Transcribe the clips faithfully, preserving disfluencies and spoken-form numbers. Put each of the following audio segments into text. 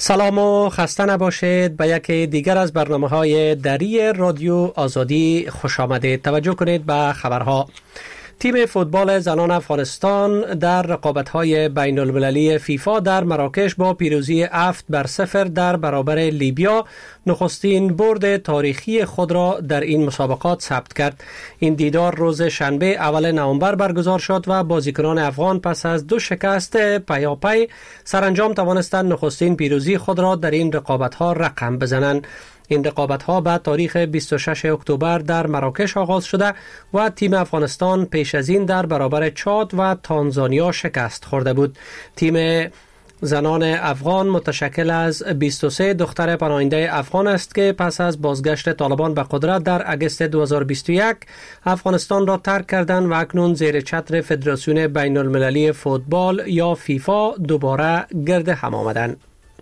سلام و خسته نباشید. به یکی دیگر از برنامه‌های دری رادیو آزادی خوش آمدید. توجه کنید به خبرها. تیم فوتبال زنان افغانستان در رقابت‌های بین المللی فیفا در مراکش با پیروزی هفت بر صفر در برابر لیبیا نخستین برد تاریخی خود را در این مسابقات ثبت کرد. این دیدار روز شنبه اول نوامبر برگزار شد و بازیکنان افغان پس از دو شکست پیاپی سرانجام توانستند نخستین پیروزی خود را در این رقابت‌ها رقم بزنند. این رقابت‌ها به تاریخ بیست و ششم اکتبر در مراکش آغاز شده و تیم افغانستان پیش از این در برابر چاد و تانزانیا شکست خورده بود. تیم زنان افغان متشکل از بیست و سه دختر پناهنده افغان است که پس از بازگشت طالبان به قدرت در اگست دو هزار و بیست و یک افغانستان را ترک کردند و اکنون زیر چتر فدراسیون بین المللی فوتبال یا فیفا دوباره گرد هم آمدند.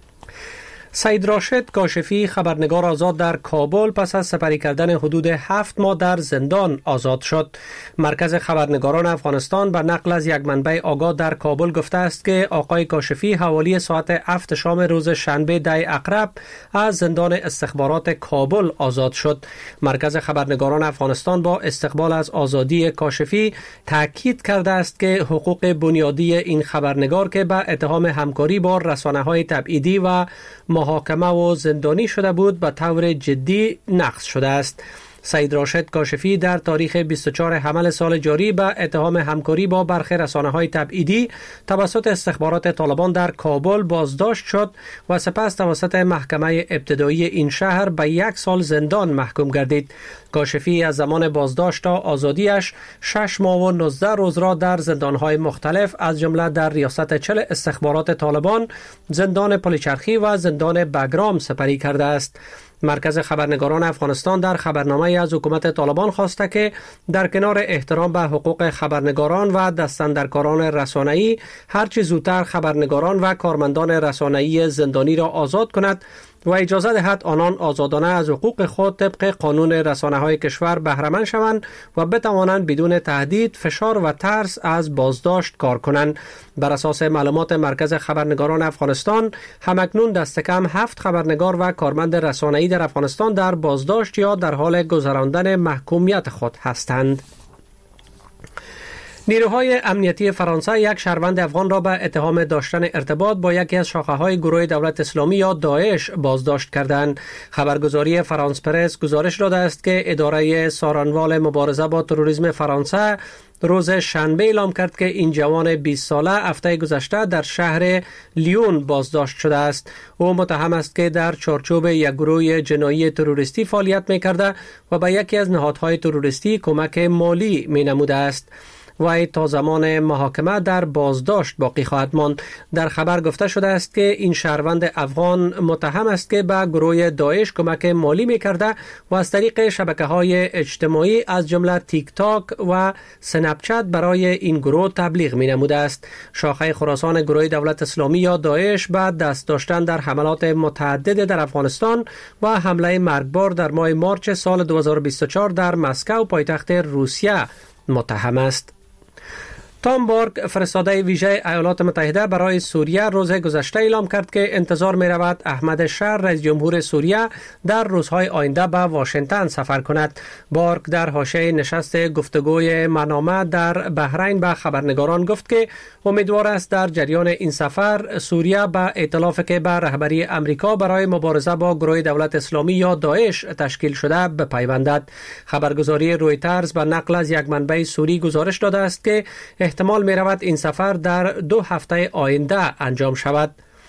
سید راشد کاشفی خبرنگار آزاد در کابل پس از سپری کردن حدود هفت ماه در زندان آزاد شد. مرکز خبرنگاران افغانستان به نقل از یک منبع آگاه در کابل گفته است که آقای کاشفی حوالی ساعت هفت شام روز شنبه ده عقرب از زندان استخبارات کابل آزاد شد. مرکز خبرنگاران افغانستان با استقبال از آزادی کاشفی تاکید کرده است که حقوق بنیادی این خبرنگار که به اتهام همکاری با رسانه‌های تبعیدی و محاکمه و زندانی شده بود به طور جدی نقض شده است. سید راشد کاشفی در تاریخ بیست و چهارم حمل سال جاری به اتهام همکاری با برخی رسانه‌های تبعیدی توسط استخبارات طالبان در کابل بازداشت شد و سپس توسط محکمه ابتدایی این شهر به یک سال زندان محکوم گردید. کاشفی از زمان بازداشت تا آزادیش شش ماه و نوزده روز را در زندان‌های مختلف از جمله در ریاست چل استخبارات طالبان، زندان پلچرخی و زندان بگرام سپری کرده است. مرکز خبرنگاران افغانستان در خبرنامه از حکومت طالبان خواسته که در کنار احترام به حقوق خبرنگاران و دستاندرکاران رسانه‌ای هرچه زودتر خبرنگاران و کارمندان رسانه‌ای زندانی را آزاد کند و اجازه دهد آنان آزادانه از حقوق خود طبق قانون رسانه‌های کشور بهره مند شوند و بتوانند بدون تهدید، فشار و ترس از بازداشت کار کنند. بر اساس معلومات مرکز خبرنگاران افغانستان همکنون دست کم هفت خبرنگار و کارمند رسانه‌ای در افغانستان در بازداشت یا در حال گذراندن محکومیت خود هستند. نیروهای امنیتی فرانسه یک شهروند افغان را به اتهام داشتن ارتباط با یکی از شاخه‌های گروه دولت اسلامی یا داعش بازداشت کردند. خبرگزاری فرانس پرس گزارش داده است که اداره سارنوال مبارزه با تروریسم فرانسه روز شنبه اعلام کرد که این جوان بیست ساله هفته گذشته در شهر لیون بازداشت شده است. او متهم است که در چارچوب یک گروه جنایی تروریستی فعالیت می‌کرده و به یکی از نهادهای تروریستی کمک مالی می‌نموده است. وی تا زمان محاکمه در بازداشت باقی خواهد ماند. در خبر گفته شده است که این شهروند افغان متهم است که به گروه داعش کمک مالی می‌کرده و از طریق شبکه‌های اجتماعی از جمله تیک تاک و سنپ چت برای این گروه تبلیغ می‌نموده است. شاخه خراسان گروه دولت اسلامی یا داعش بعد دست داشتن در حملات متعدد در افغانستان و حمله مرگبار در ماه مارچ سال دو هزار و بیست و چهار در مسکو پایتخت روسیه متهم است. تام بارک فرستاده ویژه ایالات متحده برای سوریه روز گذشته اعلام کرد که انتظار می رود احمد شر رئیس جمهور سوریه در روزهای آینده به واشنگتن سفر کند. بارک در حاشیه نشست گفتگوی منامه در بحرین به خبرنگاران گفت که امیدوار است در جریان این سفر سوریه به ائتلافی که به رهبری امریکا برای مبارزه با گروه دولت اسلامی یا داعش تشکیل شده بپیوندد. خبرگزاری رویترز به نقل از یک منبع سوری گزارش داده است که احتمال می رود این سفر در دو هفته آینده انجام شود.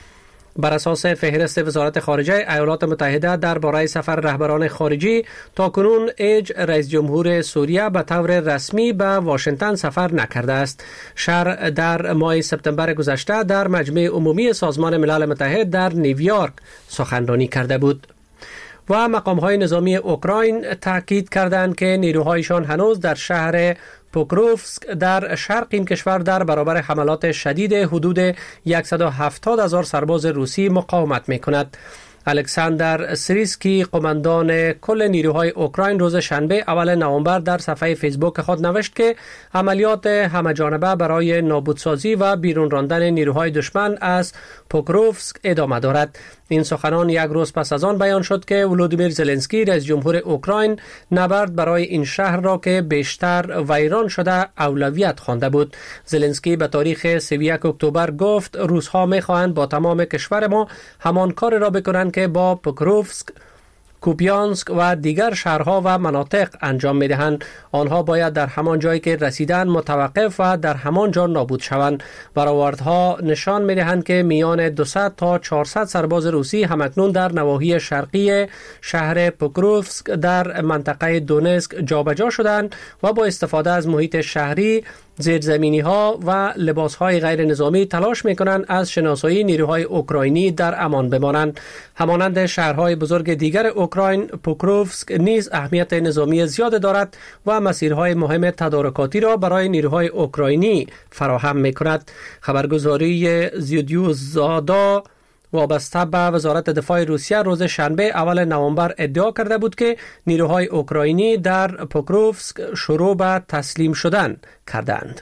بر اساس فهرست وزارت خارجه ایالات متحده درباره سفر رهبران خارجی تاکنون ایج رئیس جمهور سوریه به طور رسمی به واشنگتن سفر نکرده است. شر در ماه سپتامبر گذشته در مجمع عمومی سازمان ملل متحد در نیویورک سخنرانی کرده بود. و مقام‌های نظامی اوکراین تاکید کردند که نیروهایشان هنوز در شهر پوکروفسک در شرق این کشور در برابر حملات شدید حدود صد و هفتاد هزار سرباز روسی مقاومت می‌کند. الکساندر سریسکی قماندان کل نیروهای اوکراین روز شنبه اول نوامبر در صفحه فیسبوک خود نوشت که عملیات همه‌جانبه برای نابودسازی و بیرون راندن نیروهای دشمن از پوکروفسک ادامه دارد. این سخنان یک روز پس از آن بیان شد که ولودیمیر زلنسکی رئیس جمهور اوکراین نبرد برای این شهر را که بیشتر ویران شده اولویت خوانده بود. زلنسکی به تاریخ سی و یک اکتبر گفت روس‌ها می‌خواهند با تمام کشور ما همان کار را بکنند که با پوکروفسک، کوپیانسک و دیگر شهرها و مناطق انجام می‌دهند. آنها باید در همان جایی که رسیدن متوقف و در همان جا نابود شوند. برآوردها نشان می‌دهند که میان دویست تا چهارصد سرباز روسی همکنون در نواحی شرقی شهر پوکروفسک در منطقه دونسک جابجا شدند و با استفاده از محیط شهری، زیرزمینی ها و لباس های غیر نظامی تلاش می کنند از شناسایی نیروهای اوکراینی در امان بمانند. همانند شهرهای بزرگ دیگر اوکراین، پوکروفسک نیز اهمیت نظامی زیاد دارد و مسیرهای مهم تدارکاتی را برای نیروهای اوکراینی فراهم می کند. خبرگزاری زیودیوزادا وابسته به وزارت دفاع روسیه روز شنبه اول نوامبر ادعا کرده بود که نیروهای اوکراینی در پوکروفسک شروع به تسلیم شدن کردند.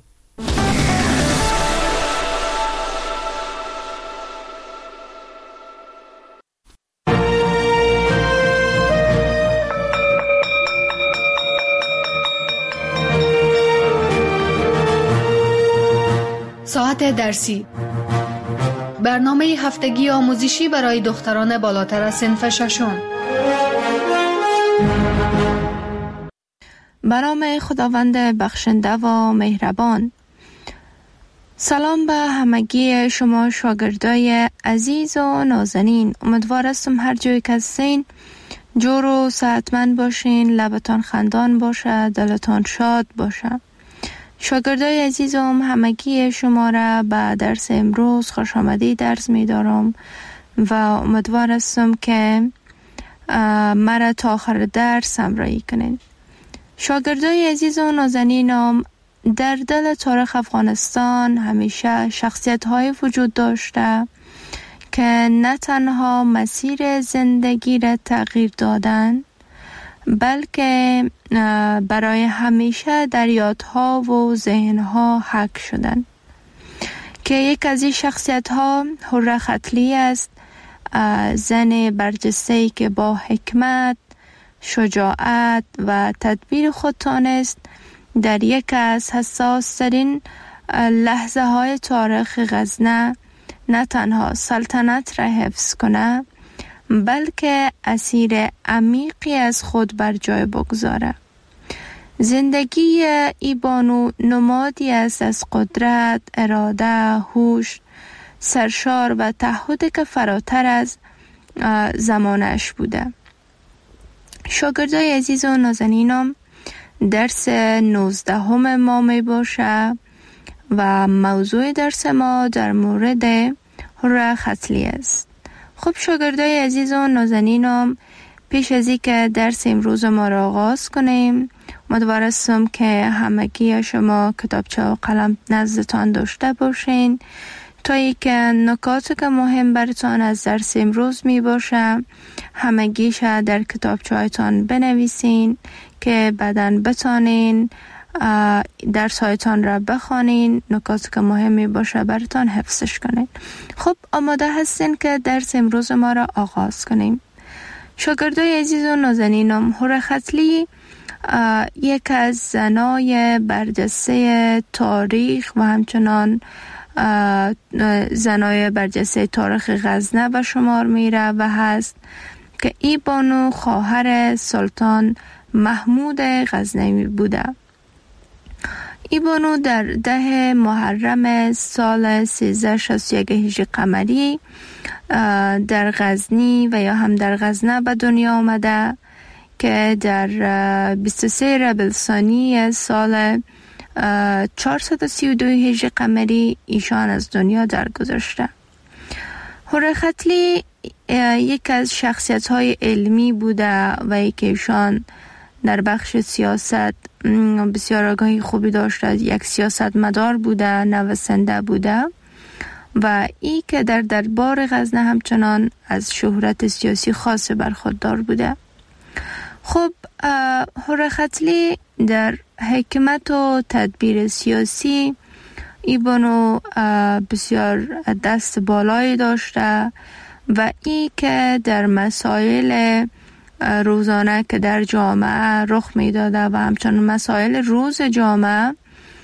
ساعت درسی، برنامه هفتگی آموزشی برای دختران بالاتر از صنف ششم. به نام خداوند بخشنده و مهربان. سلام به همگی شما شاگردای عزیز و نازنین. امیدوار هستم هر جایی که هستین جور و صحتمند باشین، لبتان خندان باشه، دلتان شاد باشه. شاگردای عزیزم، همگی شما را به درس امروز خوش آمدید درس می دارم و امیدوار هستم که مرا تا آخر درس همراهی کنید. شاگردای عزیز و نازنینم، در دل تاریخ افغانستان همیشه شخصیت های وجود داشته که نه تنها مسیر زندگی را تغییر دادن، بلکه برای همیشه در یادها و ذهنها حک شدن. که یک از این شخصیت ها حره ختلی است، زن برجسته‌ای که با حکمت، شجاعت و تدبیر خود تانست در یک از حساس ترین لحظه های تاریخ غزنه نه تنها سلطنت را حفظ کنه، بلکه اسیر عمیقی از خود بر جای بگذاره. زندگی ای بانو نمادی است از قدرت، اراده، هوش، سرشار و تعهدی که فراتر از زمانش بوده. شاگردای عزیز و نازنینم، درس نوزدهم ما می باشه و موضوع درس ما در مورد حره ختلی است. خب شاگردای عزیز و نازنینم، پیش از اینکه درس امروز ما را آغاز کنیم، امیدوار هستم که همگی شما کتابچه و قلم نزدتان داشته باشین تا اینکه نکاتی که مهم براتان از درس امروز می باشه همگیش در کتابچه هایتان بنویسین که بعداً بتانین درس هایتان را بخوانین، نکاتی که مهم می باشه براتان حفظش کنین. خب آماده هستین که درس امروز ما را آغاز کنیم. شاگردای عزیز و نازنینم، حره ختلی یک از زنای برجسته تاریخ و همچنان زنای برجسته تاریخ غزنه به شمار میره و هست که ای بانو خواهر سلطان محمود غزنوی بوده. ای بانو در ده محرم سال سیزده شصت و یک هجری قمری در غزنی و یا هم در غزنه به دنیا آمده که در بیست و سه ربیع الثانی سال چهارصد و سی و دو هجری قمری ایشان از دنیا درگذشته. حره ختلی یک از شخصیت های علمی بوده و یک ایشان در بخش سیاست بسیار آگاهی خوبی داشته، یک سیاست مدار بوده، نویسنده بوده و ای که در دربار غزنه همچنان از شهرت سیاسی خاص برخوردار بوده. خب حره ختلی در حکمت و تدبیر سیاسی ای بانو بسیار دست بالایی داشته و ای که در مسائل روزانه که در جامعه رخ می داده و همچنان مسائل روز جامعه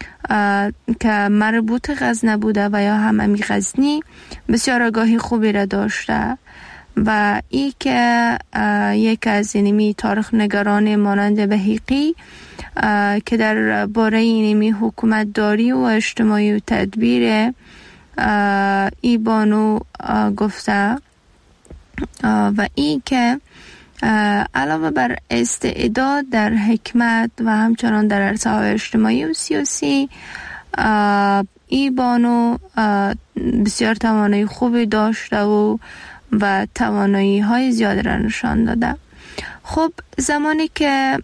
که مربوط غزنه بوده و یا هممی غزنی بسیار آگاهی خوبی را داشته و ای که یک از اینمی تاریخ نگران مانند بهیقی که در باره اینمی حکومت داری و اجتماعی و تدبیر ای بانو گفته و ای که علاوه بر استعداد در حکمت و همچنان در عرصه های اجتماعی و سیاسی ای بانو بسیار توانایی خوبی داشته و و توانایی های زیاد را نشان داده. خب زمانی که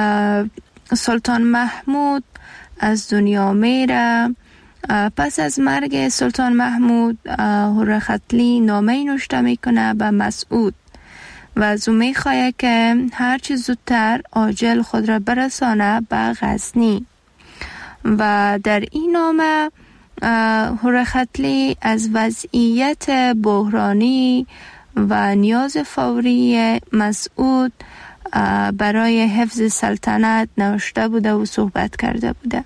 سلطان محمود از دنیا میره، پس از مرگ سلطان محمود هورختلی نامه نوشته میکنه به مسعود و از او میخواه که هرچی زودتر عاجل خود را برسانه به غزنی و در این نامه هورختلی از وضعیت بحرانی و نیاز فوری مسعود برای حفظ سلطنت نوشته بوده و صحبت کرده بوده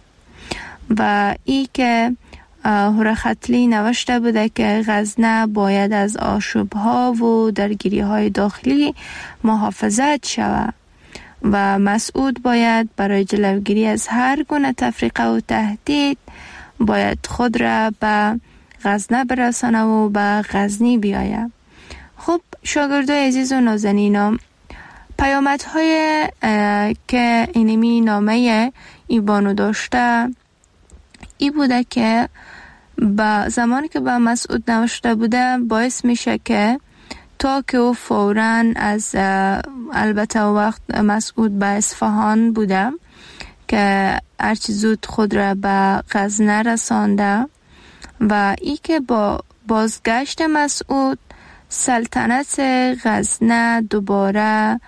و ای که هورختلی نوشته بوده که غزنه باید از آشوب‌ها و درگیری‌های داخلی محافظت شود و مسعود باید برای جلوگیری از هر گونه تفریقه و تهدید باید خود را به غزنه برسانه و به غزنی بیاید. خب شاگردای عزیز و نازنینم، پیامدهای که اینمی نامه ای بانو داشته ای بوده که با زمانی که با مسعود نوشته بوده باعث میشه که تا که او فوراً از البته وقت مسعود به اصفهان بوده که هرچی زود خود را به غزنه رسانده و ای که با بازگشت مسعود سلطنت غزنه دوباره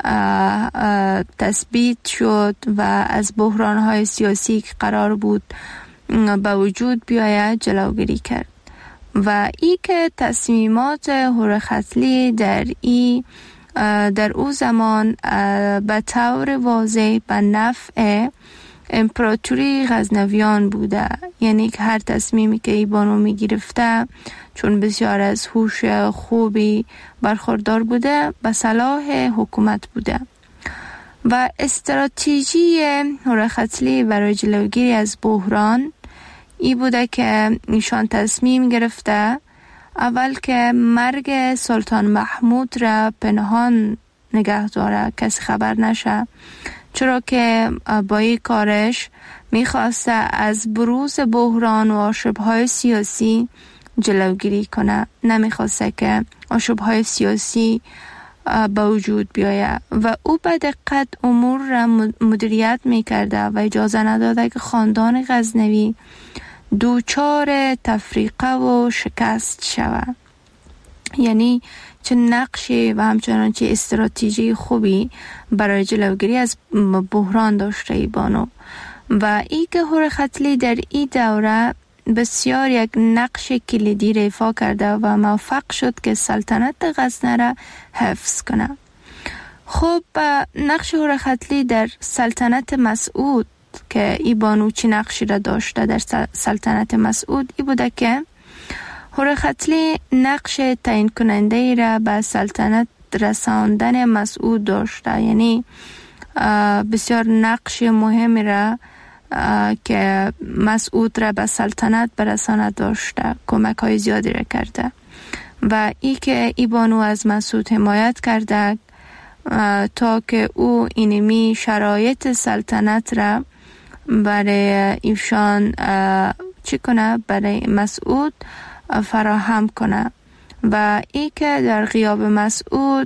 تثبیت شد و از بحران‌های سیاسی که قرار بود به وجود بیاید جلوگیری کرد و ای که تصمیمات هورختلی در ای در او زمان به طور واضح به نفع امپراتوری غزنویان بوده، یعنی که هر تصمیمی که ای بانو می گرفته چون بسیار از هوش خوبی برخوردار بوده به صلاح حکومت بوده و استراتژی هورختلی برای جلوگیری از بحران ای بوده که ایشان تصمیم گرفته اول که مرگ سلطان محمود را پنهان نگه داره، کسی خبر نشه، چرا که با این کارش میخواسته از بروز بحران و آشوب‌های سیاسی جلوگیری کنه، نمیخواسته که آشوب‌های سیاسی به وجود بیاید و او به دقت امور را مدیریت میکرده و اجازه نداده که خاندان غزنوی دوچار تفریقه و شکست شود. یعنی چه نقشی و همچنان چه استراتژی خوبی برای جلوگیری از بحران داشته ای بانو و ای که هورختلی در این دوره بسیار یک نقش کلیدی را ایفا کرده و موفق شد که سلطنت غزنه را حفظ کنه. خب نقش هورختلی در سلطنت مسعود که ای بانو چی نقشی را داشته در سلطنت مسعود ای بوده که هورختلی نقش تعیین کننده ای را به سلطنت رساندن مسعود داشته، یعنی بسیار نقش مهمی را که مسعود را به سلطنت برسانه داشته، کمک های زیادی را کرده و ای که ای بانو از مسعود حمایت کرده تا که او اینمی شرایط سلطنت را برای ایشان چی کنه، برای مسعود فراهم کنه و ای که در غیاب مسعود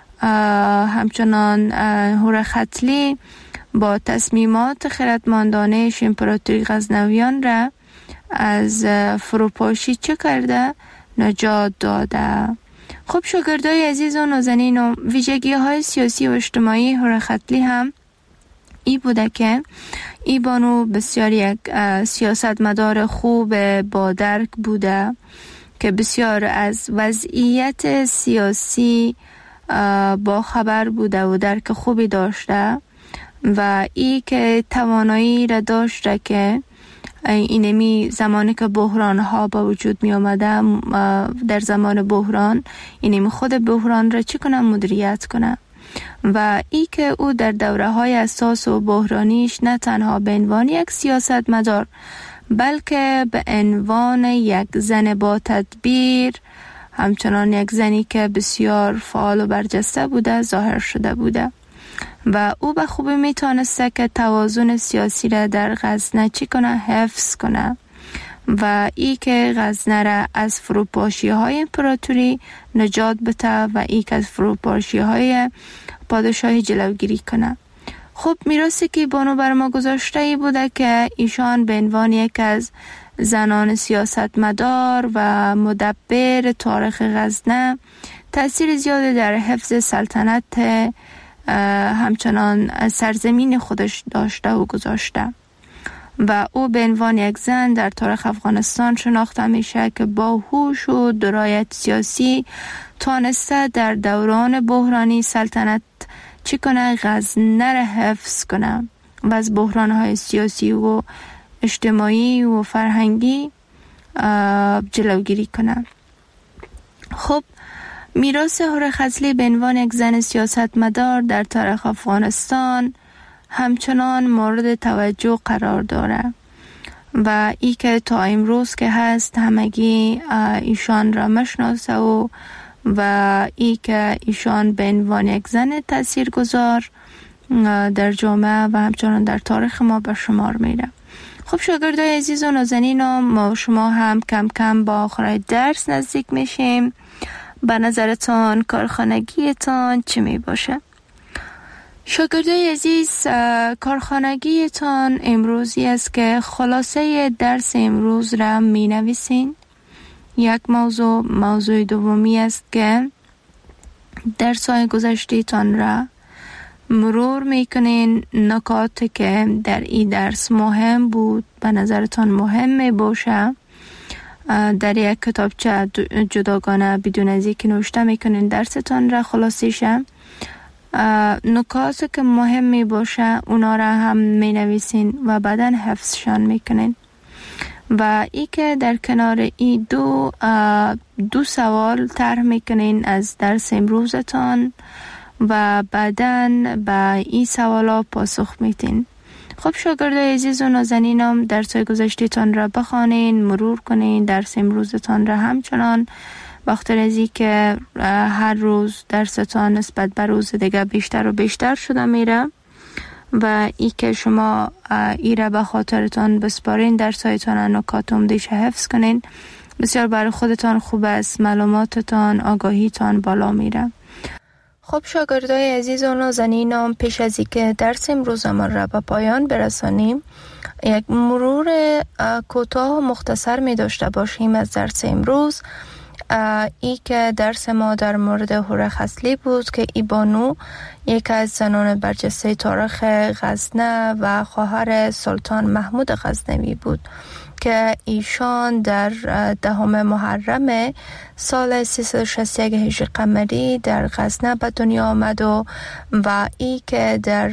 همچنان هورختلی با تصمیمات خردمندانه امپراتوری غزنویان را از فروپاشی چه کرده، نجات داده. خب شاگردای عزیز و نازنین، و ویژگی های سیاسی و اجتماعی هورختلی هم ای بوده که ای بانو بسیار یک سیاستمدار خوب با درک بوده که بسیار از وضعیت سیاسی با خبر بوده و درک خوبی داشته و ای که توانایی را داشته که اینمی زمانی که بحران ها با وجود می آمده در زمان بحران اینمی خود بحران را چی کنه مدیریت کنه و ای که او در دوره های اساس و بحرانیش نه تنها به عنوان یک سیاست مدار بلکه به عنوان یک زن با تدبیر همچنان یک زنی که بسیار فعال و برجسته بوده ظاهر شده بوده و او به خوبی میتونسته که توازن سیاسی را در غزنه چی کنه حفظ کنه و ای که غزنه را از فروپاشی های امپراتوری نجات بده و ای که از فروپاشی های پادشاهی جلوگیری کنه. خب میراثی که بانو بر ما گذاشته ای بوده که ایشان به عنوان یک از زنان سیاستمدار و مدبر تاریخ غزنه تأثیر زیادی در حفظ سلطنت همچنان سرزمین خودش داشته و گذاشته و او به عنوان یک زن در تاریخ افغانستان شناخته میشه که با هوش و درایت سیاسی توانسته در دوران بحرانی سلطنت چی کنه غزنه را حفظ کنه و از بحرانهای سیاسی و اجتماعی و فرهنگی جلوگیری کنه. خب میراث هوره خضلی به عنوان یک زن سیاستمدار در تاریخ افغانستان همچنان مورد توجه قرار داره و ای که تا امروز که هست همگی ایشان را مشناسه و و ای که ایشان به عنوان یک زن تاثیرگذار در جامعه و همچنان در تاریخ ما به شمار میره. خب شاگردای عزیز و نازنین ما شما هم کم کم با آخر درس نزدیک میشیم. به نظرتان کارخانگیتان چی می باشه؟ شاگردای عزیز کارخانگیتان امروزی است که خلاصه درس امروز را می نویسین. یک موضوع موضوع دومی است که درس‌های گذشته‌تان را مرور میکنین، نکاتی که در این درس مهم بود به نظرتان مهم می باشه در یک کتابچه جداگانه بدون از اینکه نوشته میکنین درستان را خلاصیشه. نکاتی که مهم می باشه اونا را هم می نویسین و بعدا حفظشان میکنین و ای که در کنار ای دو دو سوال طرح میکنین از درس امروزتان و بعدا به این سوالا پاسخ میتین. خب شاگردای عزیز و نازنینم درس‌های گذشته‌تان را بخوانین، مرور کنین، درس امروزتان را همچنان وقت رزی که هر روز درستان نسبت به روز دیگه بیشتر و بیشتر شده میره و ای که شما ای را به خاطرتان بسپارین، درس‌هایتان نکات عمده‌اش حفظ کنین، بسیار برای خودتان خوب است، معلوماتتان آگاهیتان بالا میره. خب شاگردای عزیز و نازنینم پیش از اینکه درس امروزمان را به پایان برسانیم یک مرور کوتاه و مختصر می داشته باشیم از درس امروز. ای که درس ما در مورد هوره خضلی بود که ای بانو یک از زنان برجسته تاریخ غزنه و خواهر سلطان محمود غزنوی بود که ایشان در دهم محرم سال سیصد و شصت و یک هجری قمری در غزنه به دنیا آمد و و ای که در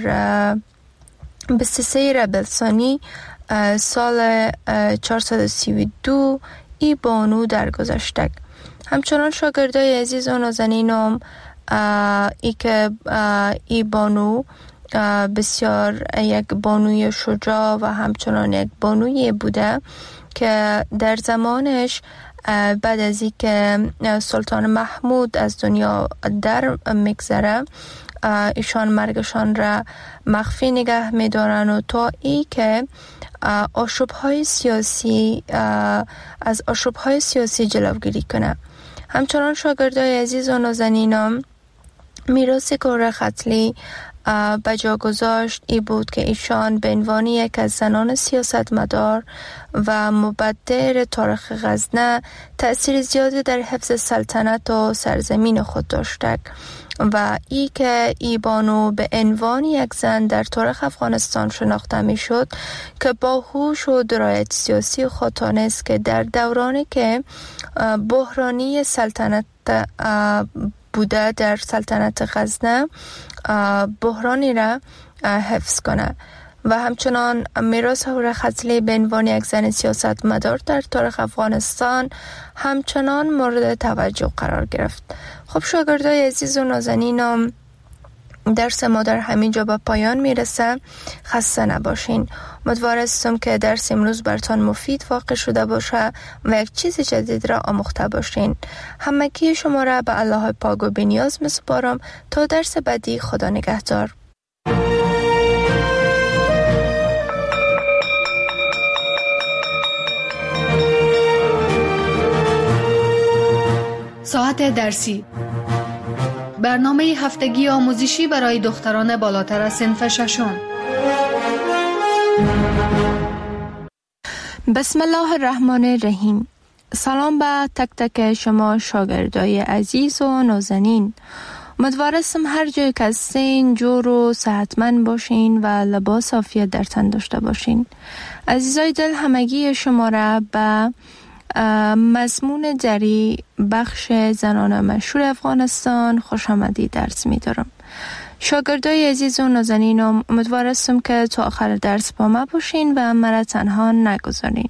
بیست و سه ربیع الثانی سال چهارصد و سی و دو ای بانو درگذشت. همچنان شاگردای عزیز و نازنینم ای که ای بانو بسیار یک بانوی شجاع و همچنان یک بانوی بوده که در زمانش بعد از این که سلطان محمود از دنیا در میگذره ایشان مرگشان را مخفی نگه میدارن و تا ای که آشوب‌های سیاسی از آشوب‌های سیاسی جلوگیری کنه. همچنان شاگردای عزیز و نازنینم میراث هوره خضلی به جا گذاشت ای بود که ایشان به عنوان یک از زنان سیاستمدار و مبدر تاریخ غزنه تأثیر زیادی در حفظ سلطنت و سرزمین خود داشته و ای که ای بانو به عنوان یک زن در تاریخ افغانستان شناخته می شد که با هوش و درایت سیاسی خود تانست که در دورانی که بحرانی سلطنت بوده در سلطنت غزنه بحرانی را حفظ کنه و همچنان میراث هوره خضلی به عنوان یک زن سیاستمدار در تاریخ افغانستان همچنان مورد توجه قرار گرفت. خب شاگردای عزیز و نازنینم، درس ما در همین جا به پایان میرسه. خسته نباشین. امیدوارم که درس امروز براتون مفید واقع شده باشه و یک چیز جدید را آموخته باشین. همگی شما را به الله پاک و بی‌نیاز میسپارم تا درس بعدی. خدا نگهدار. ساعت درسی، برنامه هفتگی آموزشی برای دختران بالاتر از صنف ششم. بسم الله الرحمن الرحیم. سلام به تک تک شما شاگردای عزیز و نازنین. امیدوارم هر جای که هستین جور و صحتمند باشین و لباس عافیت در تن داشته باشین. عزیزای دل، همگی شما را به مضمون جری بخش زنان مشهور افغانستان خوش آمدید درس می دارم. شاگردای عزیز و نازنینم، امیدوارم که تا آخر درس با ما باشین و مرا تنها نگذارین.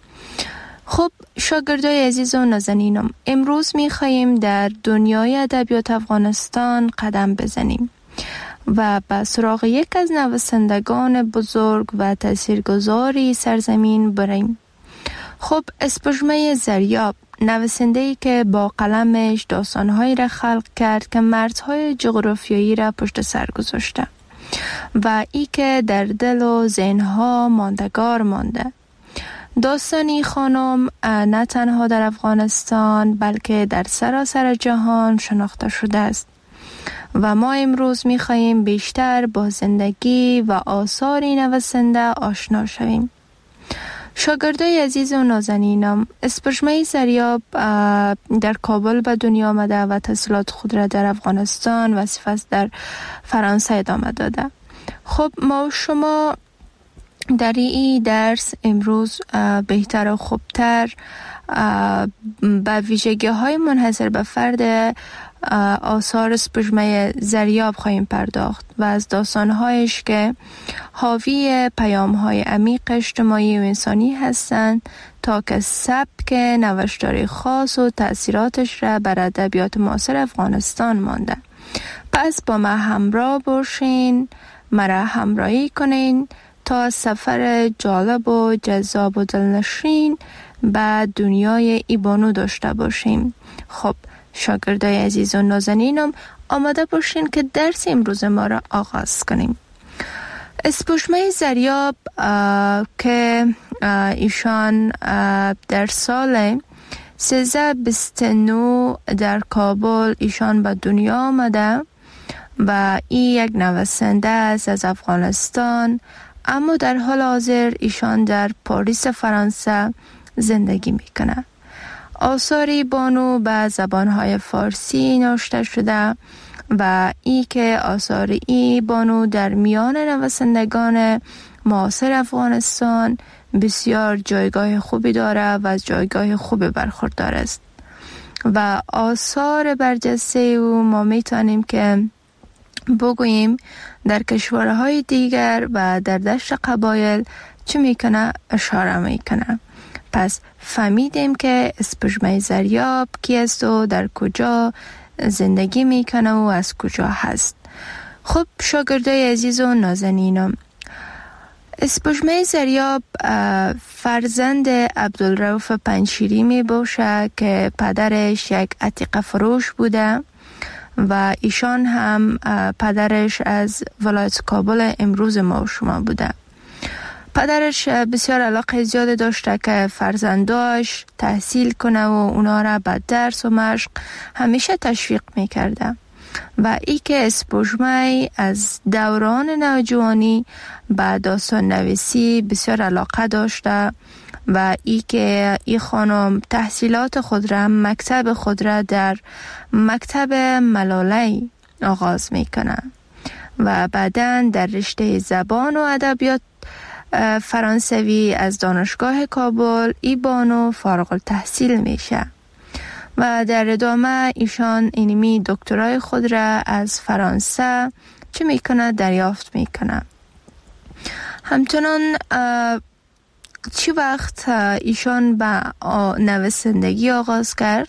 خب شاگردای عزیز و نازنینم، امروز می خواهیم در دنیای ادبیات افغانستان قدم بزنیم و به سراغ یک از نویسندگان بزرگ و تاثیرگذاری سرزمین بریم. خب اسپوژمه زریاب، نویسنده‌ای که با قلمش داستان‌هایی را خلق کرد که مرزهای جغرافیایی را پشت سر گذاشته و ای که در دل و ذهن‌ها ماندگار مانده. داستانی خانم نه تنها در افغانستان بلکه در سراسر جهان شناخته شده است و ما امروز می‌خواهیم بیشتر با زندگی و آثار نویسنده آشنا شویم. شاگردای عزیز و نازنینم، اسپوژمه زریاب در کابل به دنیا آمده و تحصیلات خود را در افغانستان و سپس در فرانسه ادامه داده. خب ما شما در این درس امروز بهتر و خوبتر به ویژگی های منحصر به فرد آثار اسپوژمه زریاب خواهیم پرداخت و از داستانهایش که حاوی پیام‌های عمیق اجتماعی و انسانی هستند تا که سبک نوشتاری خاص و تأثیراتش را بر ادبیات معاصر افغانستان مانده. پس با ما همراه باشین، مرا همراهی کنین تا سفر جالب و جذاب و دلنشین به دنیای ایبانو داشته باشیم. خب شاگردای عزیز و نازنینم، آماده باشین که درس امروز ما را آغاز کنیم. اسپوژمه زریاب که ایشان در سال سیزده بیست و نه در کابل ایشان به دنیا آمده و این یک نویسنده است از افغانستان، اما در حال حاضر ایشان در پاریس فرانسه زندگی میکنه. آثاری بانو به زبانهای فارسی نوشته شده و ای که آثار ای بانو در میان نویسندگان معاصر افغانستان بسیار جایگاه خوبی داره و از جایگاه خوبی برخوردار است و آثار برجسته او ما میتونیم که بگوییم در کشورهای دیگر و در دشت قبایل چه میکنه اشاره میکنه. پس فهمیدیم که اسپوژمه زریاب کی است و در کجا زندگی میکنه و از کجا هست. خب شاگردای عزیز و نازنینم، اسپوژمه زریاب فرزند عبدالرؤوف پنجشیری می باشه که پدرش یک عتیقه فروش بوده و ایشان هم پدرش از ولایت کابل امروز ما و شما بوده. پدرش بسیار علاقه زیاد داشته که فرزنداش تحصیل کنه و اونا را به درس و مشق همیشه تشویق میکرده و ای که اسپوژمه از دوران نوجوانی به داستان نویسی بسیار علاقه داشته و ای که ای خانم تحصیلات خود را، مکتب خود را در مکتب ملاله آغاز میکنه و بعداً در رشته زبان و ادبیات فرانسوی از دانشگاه کابل ایبانو فارغ التحصیل میشه و در ادامه ایشان اینمی دکترای خود را از فرانسه چه میکنه دریافت میکنه. همچنان چی وقت ایشان به نویسندگی آغاز کرد،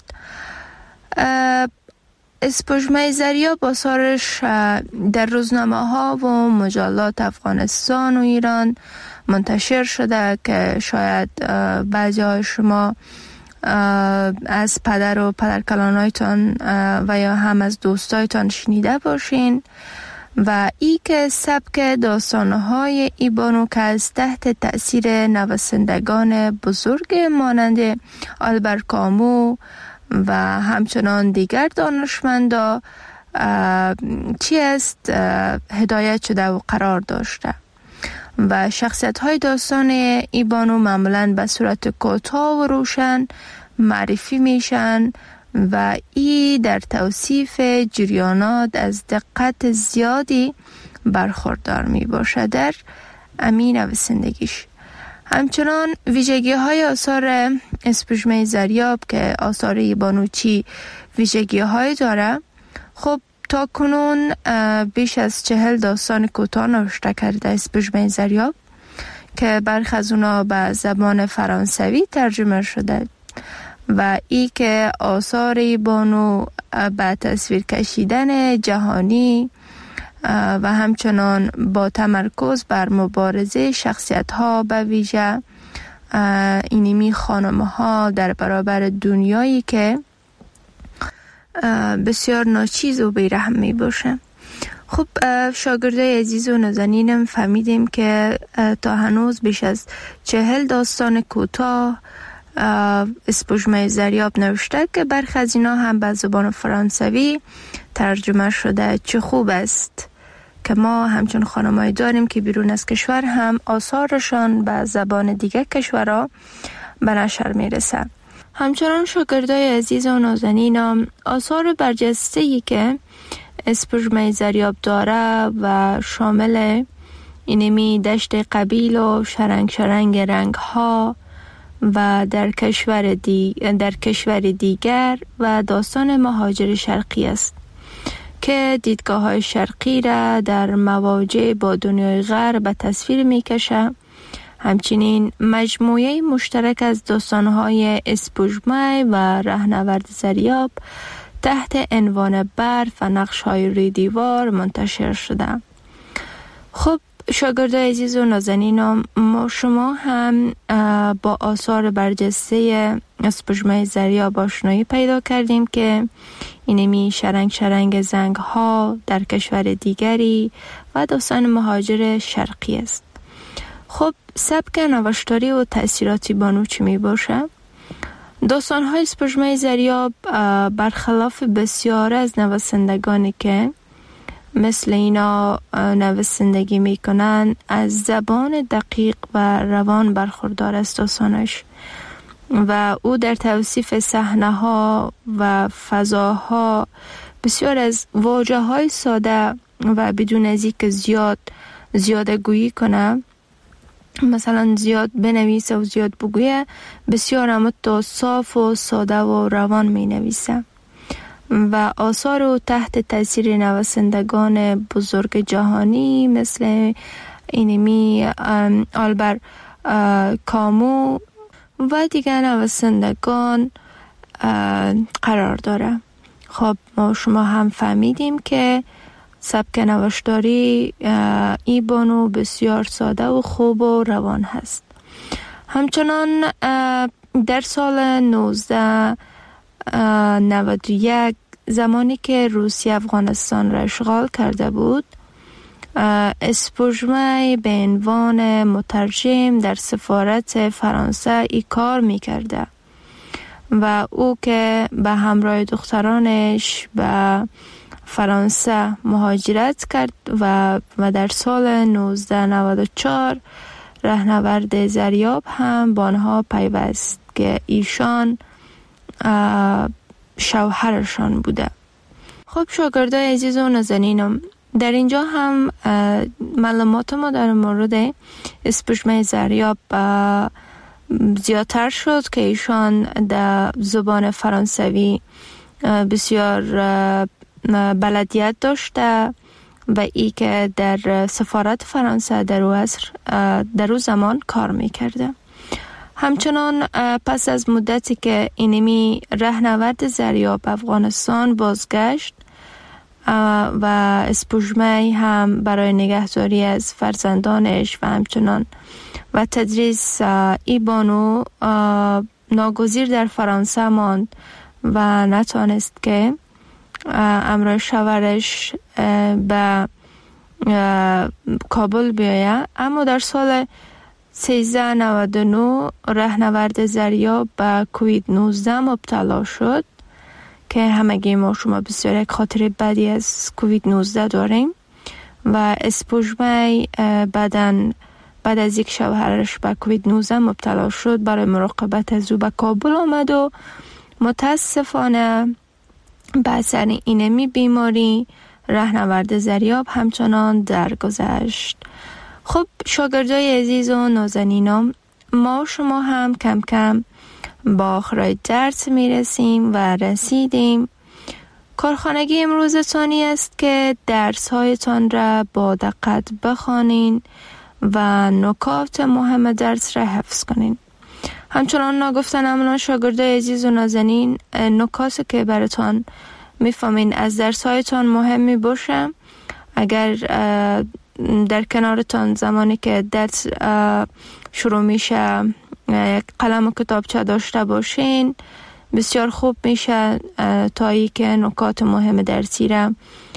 اسپوژمه ضریاب آثارش در روزنامه ها و مجلات افغانستان و ایران منتشر شده که شاید بعضی های شما از پدر و پدرکلانایتان و یا هم از دوستایتان شنیده باشین و ای که سبک داستانهای ایبانو که از تحت تأثیر نویسندگان بزرگ مانند آلبر کامو و همچنان دیگر دانشمندا چی است هدایت شده و قرار داشته و شخصیت های داستان ایبانو معمولاً به صورت کوتاه و روشن معرفی میشن و ای در توصیف جریانات از دقت زیادی برخوردار می باشه در امین نویسندگیش. همچنان ویژگی های آثار اسپوژمه ضریاب که آثار ایبانو چی ویژگی های داره، خب تا کنون بیش از چهل داستان کوتاه نوشته کرده اسپوژمه ضریاب که برخی از اونا به زبان فرانسوی ترجمه شده و ای که آثار ایبانو به تصویر کشیدن جهانی و همچنان با تمرکز بر مبارزه شخصیت ها به ویژه اینمی خانم ها در برابر دنیایی که بسیار ناچیز و بیرحم می باشه. خب شاگردای عزیز و نازنینم فهمیدیم که تا هنوز بیش از چهل داستان کوتاه اسپوژمه ضریاب نوشته که برخی از اینا هم به زبان فرانسوی ترجمه شده. چه خوب است که ما همچون خانمایی داریم که بیرون از کشور هم آثارشان به زبان دیگه کشورها به نشر میرسه. همچنان شاگردای عزیز و نازنینم آثار برجسته‌ای که اسپوژمه ضریاب داره و شامل اینمی دشت قبیل و شرنگ شرنگ رنگ ها و در کشور دی در کشور دیگر و داستان مهاجر شرقی است که دیدگاه های شرقی را در مواجه با دنیای غرب به تصویر می کشه. همچنین مجموعه مشترک از داستان های اسپوژمه و رهنورد ضریاب تحت عنوان برف و نقش های روی دیوار منتشر شده. خب شاگردای عزیز و نازنینم، ما شما هم با آثار برجسته اسپوژمه ضریاب آشنایی پیدا کردیم که اینمی شرنگ شرنگ زنگ ها در کشور دیگری و داستان مهاجر شرقی است. خب سبک نوشتاری و تأثیرات ایبانو چی می باشه؟ داستان های اسپوژمه ضریاب برخلاف بسیار از نویسندگانی که مثل اینا نویسندگی میکنن از زبان دقیق و روان برخوردار است داستانش و او در توصیف صحنه ها و فضاها بسیار از واژه های ساده و بدون از اینکه زیاد زیاده گویی کنه، مثلا زیاد بنویسه و زیاد بگویه، بسیار اما صاف و ساده و روان می نویسه و آثار او تحت تاثیر نویسندگان بزرگ جهانی مثل اینمی آلبر کامو و دیگر نویسندگان قرار داره. خب ما شما هم فهمیدیم که سبک نوشتاری ایبانو بسیار ساده و خوب و روان هست. همچنان در سال نوزده نود و یک زمانی که روسیه افغانستان را اشغال کرده بود، اسپوژمه به عنوان مترجم در سفارت فرانسه ای کار می کرده و او که به همراه دخترانش به فرانسه مهاجرت کرد و و در سال نوزده نود و چهار رهنورد ضریاب هم با آنها پیوست که ایشان شوهرشان بوده. خب شاگردای عزیز و نازنینم، در اینجا هم معلومات ما در مورد اسپوژمه ضریاب زیادتر شد که ایشان در زبان فرانسوی بسیار بلدیت داشته و ای که در سفارت فرانسه در او عصر در او زمان کار میکرده. همچنان پس از مدتی که اینمی رهنورد ضریاب افغانستان بازگشت و اسپوژمه هم برای نگهداری از فرزندانش و همچنان و تدریس ای بانو ناگزیر در فرانسه ماند و نتانست که امر شوهرش به کابل بیاید. اما در سال سیزده نود و نه رهنورد ضریاب به کووید نوزده مبتلا شد که همگی ما شما بسیار یک خاطر بدی از کووید نوزده داریم و اسپوژمه بعداً بعد از یک شوهرش به کووید نوزده مبتلا شد برای مراقبت از او به کابل آمد و متاسفانه به اثر اینمی بیماری رهنورد ضریاب همچنان درگذشت. خب شاگردای عزیز و نازنینم، ما شما هم کم کم با آخرای درس میرسیم و رسیدیم. کارخانگی امروزتانی است که درس هایتان را با دقت بخوانین و نکات مهم درس را حفظ کنین. همچنان نگفتن امنا شاگردای عزیز و نازنین، نکاتی که براتان میفهمین از درس هایتان مهمی باشه. اگر در کنارتان زمانی که درس شروع میشه یک قلم و کتابچه داشته باشین بسیار خوب میشه تا ای که نکات مهم درسی را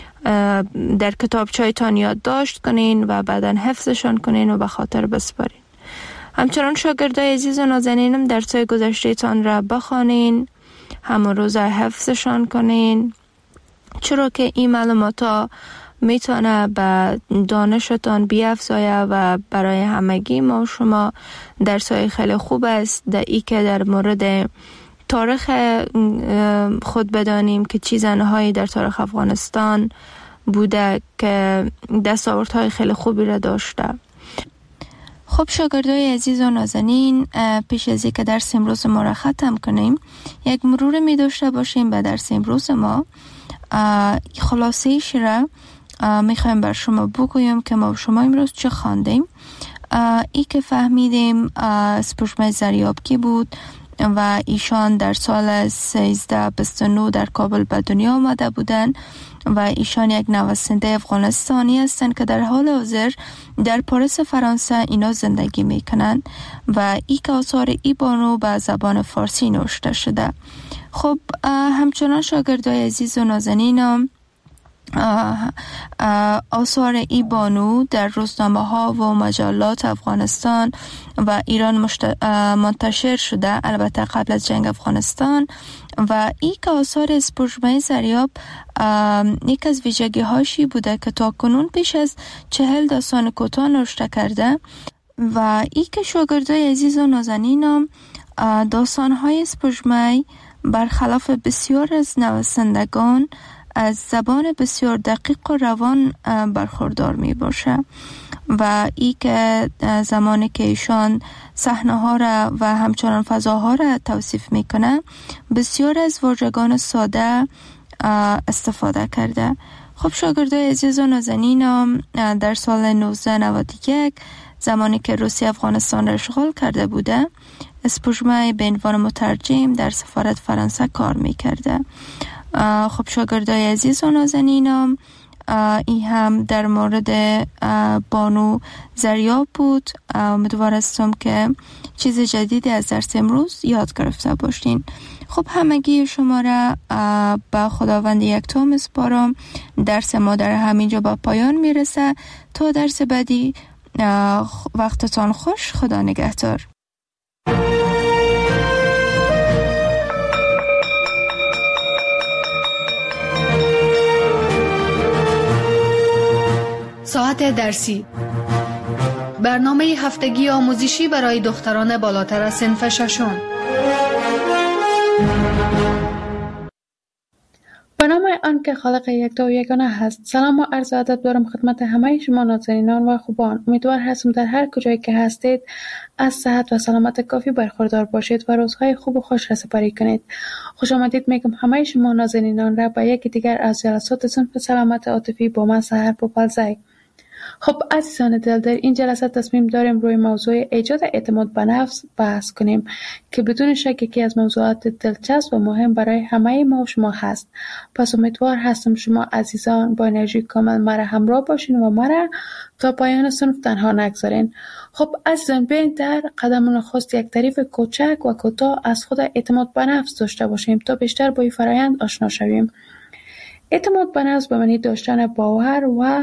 در کتابچه‌تان یادداشت کنین و بعداً حفظشان کنین و به خاطر بسپارین. همچنان شاگردای عزیز و نازنینم درس‌های گذشته‌تان را بخوانین، همون روز حفظشان کنین، چرا که این معلومات میتونه به دانشتان بیافزاید و برای همگی ما شما درس‌های خیلی خوب است. در ای که در مورد تاریخ خود بدانیم که چه زنهایی در تاریخ افغانستان بوده که دستاوردهای خیلی خوبی را داشته. خب شاگردای عزیز و نازنین، پیش از اینکه درس امروز ما را ختم کنیم یک مرور می داشته باشیم به درس امروز ما. خلاصه‌ایش را میخوایم بر شما بگویم که ما شما امروز چه خواندیم. ای که فهمیدیم اسپوژمه ضریاب کی بود و ایشان در سال سیزده بیست و نه در کابل به دنیا آمده بودند و ایشان یک نویسنده افغانستانی هستند که در حال حاضر در پاریس فرانسه اینا زندگی میکنند و ای که آثار ای بانو به زبان فارسی نوشته شده. خب همچنان شاگردای عزیز و نازنینم، آثار ای بانو در روزنامه ها و مجلات افغانستان و ایران مشت... منتشر شده، البته قبل از جنگ افغانستان. و ای که آثار اسپوژمه ضریاب یک از ویژگی هاشی بوده که تا کنون پیش از چهل داستان کوتاه نوشته کرده و ای که شاگردای عزیز و نازنینم داستان های اسپوژمه برخلاف بسیار از نویسندگان از زبان بسیار دقیق و روان برخوردار می باشه و ای که زمانی که ایشان صحنه ها را و همچنان فضاها را توصیف می کنه بسیار از واژگان ساده استفاده کرده. خب شاگردای عزیز و نازنینم، در سال نوزده نود و یک زمانی که روسیه افغانستان را اشغال کرده بوده، اسپوژمه به عنوان مترجم در سفارت فرانسه کار می کرده. خب شاگردای عزیز و نازنینم، این هم در مورد بانو ضریاب بود. امیدوار هستم که چیز جدیدی از درس امروز یاد گرفته باشین. خب همگی شما را به خداوند یکتا میسپارم. درس ما در همینجا به پایان میرسه. تا درس بعدی وقتتان خوش. خدا نگهدار. ساعت درسی، برنامه هفتگی آموزشی برای دختران بالاتر از صنف ششم. به نام آنکه خالق یکتا و یگانه هست. سلام و عرض ادب دارم خدمت همه شما نازنینان و خوبان. امیدوار هستم در هر کجایی که هستید از صحت و سلامت کافی برخوردار باشید و روزهای خوب و خوش را سپری کنید. خوش آمدید میگم همه شما نازنینان را به یکی دیگر از جلسات صنف سلامت عاطفی با من سحر پوپلزی. خب عزیزان دل، در این جلسه تصمیم داریم روی موضوع ایجاد اعتماد به نفس بحث کنیم که بدون شک یکی از موضوعات دلچسب و مهم برای همه ما و شما هست. پس امیدوار هستم شما عزیزان با انرژی کامل مرا همراه باشین و مرا تا پایان صنف تنها نگذارین. خب عزیزان، بیاین در قدم نخست یک تعریف کوچک و کوتاه از خود اعتماد به نفس داشته باشیم تا بیشتر با این فرآیند آشنا شویم. اعتماد به نفس به معنی داشتن باور و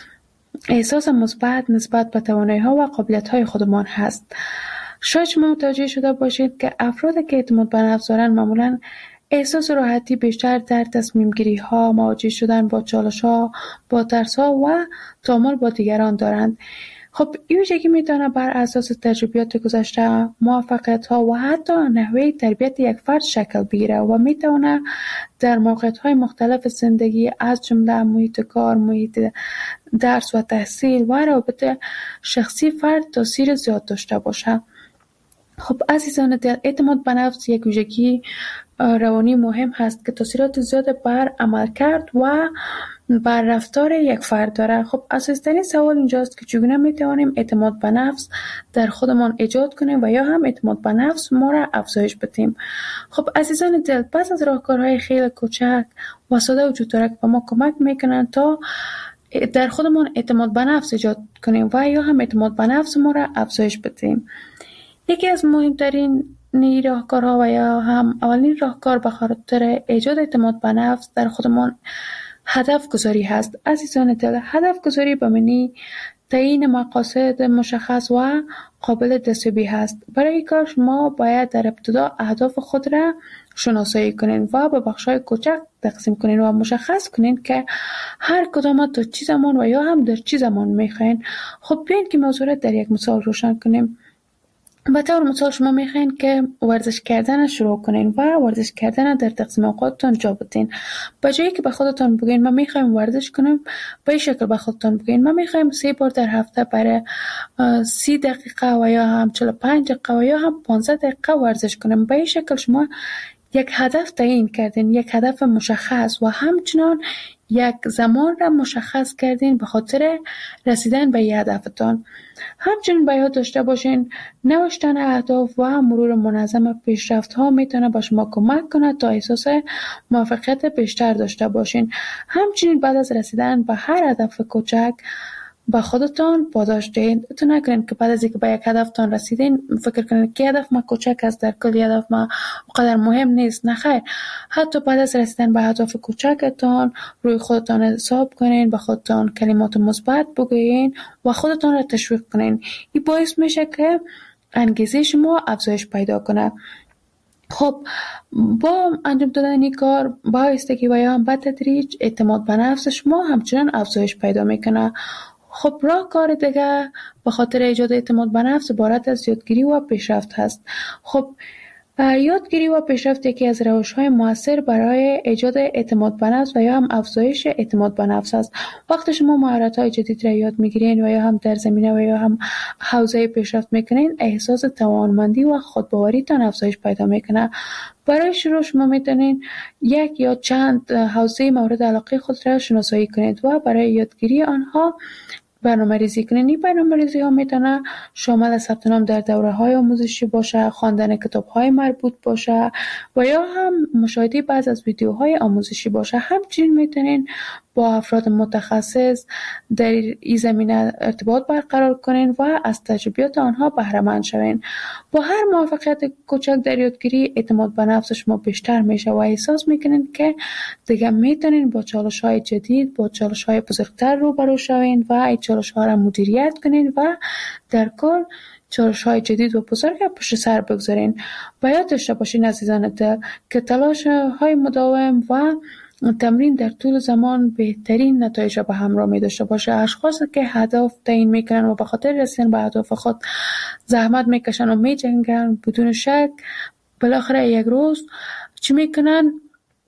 احساس مثبت نسبت به توانایی‌ها و قابلیت‌های خودمان هست. شاید شما متوجه شده باشید که افرادی که اعتماد به نفس دارند معمولاً احساس راحتی بیشتر در تصمیم گیری ها، مواجه شدن با چالش ها، با ترس ها و تعامل با دیگران دارند. خب این ویژگی میتونه بر اساس تجربیات گذشته، موفقیت ها و حتی نحوه تربیت یک فرد شکل بگیره و میتونه در موقعیت های مختلف زندگی از جمله محیط کار، محیط درس و تحصیل و روابط شخصی فرد تاثیر زیاد داشته باشه. خب عزیزان دل، اعتماد به نفس یک ویژگی روانی مهم هست که تاثیرات زیاد بر عملکرد و بر رفتار یک فرد داره. خب اساسی‌ترین سوال اینجاست که چگونه میتوانیم اعتماد به نفس در خودمان ایجاد کنیم و یا هم اعتماد به نفس ما را افزایش بدیم. خب عزیزان دل، پس از راهکارهای خیلی کوچک و ساده وجود داره که به ما کمک میکنن تا در خودمان اعتماد به نفس ایجاد کنیم و یا هم اعتماد به نفس ما را افزایش بدیم. یکی از مهمترین راهکارها و یا هم اولین راهکار به خاطر ایجاد اعتماد به نفس در خودمان هدف گذاری هست. عزیزان دل، هدف گذاری به معنی تعیین مقاصد مشخص و قابل دستیابی هست. برای این کار شما باید در ابتدا اهداف خود را شناسایی کنین و به بخش‌های کوچک تقسیم کنین و مشخص کنین که هر کدام تا چه زمان و یا هم در چه زمان میخواین. خب بیاین که موضوع را در یک مثال روشن کنیم. به طور مثال شما میخواین که ورزش کردن شروع کنین و ورزش کردن در تقسیم اوقاتتان جا بدین. به جایی که به خودتان بگین من میخوایم ورزش کنم، به این شکل به خودتان بگین من میخوایم سه بار در هفته برای سی دقیقه و یا هم چهل و پنج دقیقه و یا هم پانزده دقیقه ورزش کنم. به این شکل شما یک هدف تعیین کردین، یک هدف مشخص و همچنان یک زمان را مشخص کردین به خاطر رسیدن به این هدفتان. همچنین باید داشته باشین نوشتن اهداف و مرور منظم پیشرفت ها میتونه به شما کمک کنه تا احساس موفقیت بیشتر داشته باشین. همچنین بعد از رسیدن به هر هدف کوچک با خودتان پاداش دهید. تو نکنین که بعد از اینکه به یک هدفتان رسیدین فکر کنین که هدف ما کوچک است، در کل هدف ما اونقدر مهم نیست. نه خیر، حتی بعد از رسیدن به هدف کوچکتان روی خودتان حساب کنین، به خودتان کلمات مثبت بگویین و خودتان را تشویق کنین. این باعث میشه که انگیزه شما افزایش پیدا کنه. خب با انجام دادن این کار با آهستگی و یا هم به تدریج اعتماد به نفس شما همچنان افزایش پیدا میکنه. خب راهکار دیگه به خاطر ایجاد اعتماد به نفس عبارت از یادگیری و پیشرفت هست. خب یادگیری و پیشرفت یکی از روش‌های مؤثر برای ایجاد اعتماد به نفس و یا هم افزایش اعتماد به نفس است. وقتی شما مهارت‌های جدید را یاد می‌گیرین و یا هم در زمینه و یا هم حوزه پیشرفت می‌کنین، احساس توانمندی و خودباوریتان افزایش پیدا می‌کنه. برای شروع شما میتونین یک یا چند حوزه مورد علاقه خود را شناسایی کنید و برای یادگیری آنها برنامه ریزی کنین. این برنامه ریزی ها میتونه شامل ثبت نام در دوره های آموزشی باشه، خواندن کتاب های مربوط باشه و یا هم مشاهده بعض از ویدیوهای آموزشی باشه. همچنین میتونین با افراد متخصص در این زمینه ارتباط برقرار کنین و از تجربیات آنها بهره مند شوین. با هر موفقیت کوچک در یادگیری اعتماد به نفس شما بیشتر میشه و احساس میکنین که دیگه میتونین با چالش‌های جدید، با چالش‌های بزرگتر روبرو شوین و این چالش‌ها را مدیریت کنین و در کل چالش‌های جدید و بزرگ پشت سر بگذارین. باید داشته باشین عزیزان دل که تلاش‌های مداوم و تمرین در طول زمان بهترین نتایج را به همراه می داشته باشه. اشخاصی که هدف تعیین میکنن و به خاطر رسیدن به اهداف خود زحمت میکشن و میجنگن، بدون شک بالاخره یک روز چی میکنن؟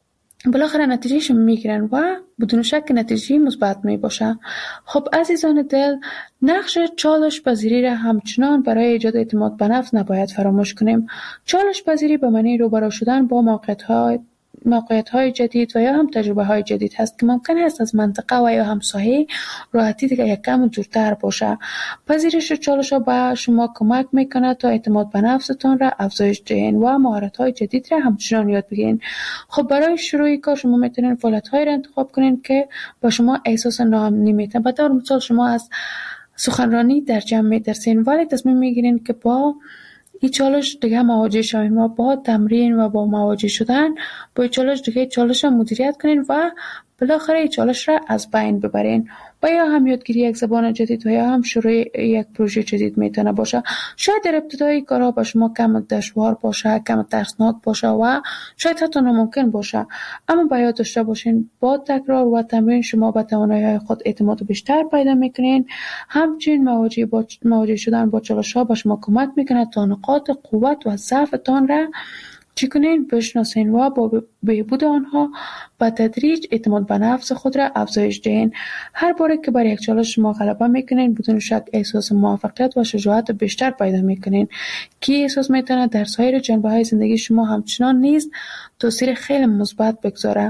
بالاخره نتیجهش میگیرن و بدون شک نتیجه مثبت می باشه. خب عزیزان دل، نقش چالش پذیری را همچنان برای ایجاد اعتماد به نفس نباید فراموش کنیم. چالش پذیری به معنی روبرو شدن با موقعیت های موقعیت های جدید و یا هم تجربه های جدید هست که ممکن است از منطقه و یا هم ساحه راحتی دیگه یک کم دورتر باشه. پذیرش چالش ها به شما کمک میکنه تا اعتماد به نفستان را افزایش دهین و مهارت های جدید را همچنان یاد بگیرین. خب برای شروع کار شما میتونین فعالیت های را انتخاب کنین که با شما احساس ناامنی میتن. به طور مثال شما از سخنرانی در جمع میترسین ولی تصمیم میگیرین که با این چالش دیگه مواجه شوین و با تمرین و با مواجه شدن با این چالش دیگه چالش را مدیریت کنین و بالاخره این چالش را از بین ببرین. و یا هم یادگیری یک زبان جدید و یا هم شروع یک پروژه جدید میتونه باشه. شاید در ابتدای کارها با شما کم دشوار باشه، کم ترسناک باشه و شاید حتی ناممکن باشه، اما باید داشته باشین با تکرار و تمرین شما به توانایی‌های خود اعتماد بیشتر پیدا میکنین. همچنین مواجه با مواجه شدن با چالش‌ها به شما کمک میکنه تا نقاط قوت و ضعفتان را چی کنین بشناسین و با بهبود آنها با تدریج اعتماد به نفس خود را افزایش دهین. هر باره که بر یک چالش شما غلبه میکنین بدون شک احساس موفقیت و شجاعت بیشتر پیدا میکنین که احساس میتونه در سایر جنبه های زندگی شما همچنان نیز تاثیر خیلی مثبت بگذاره.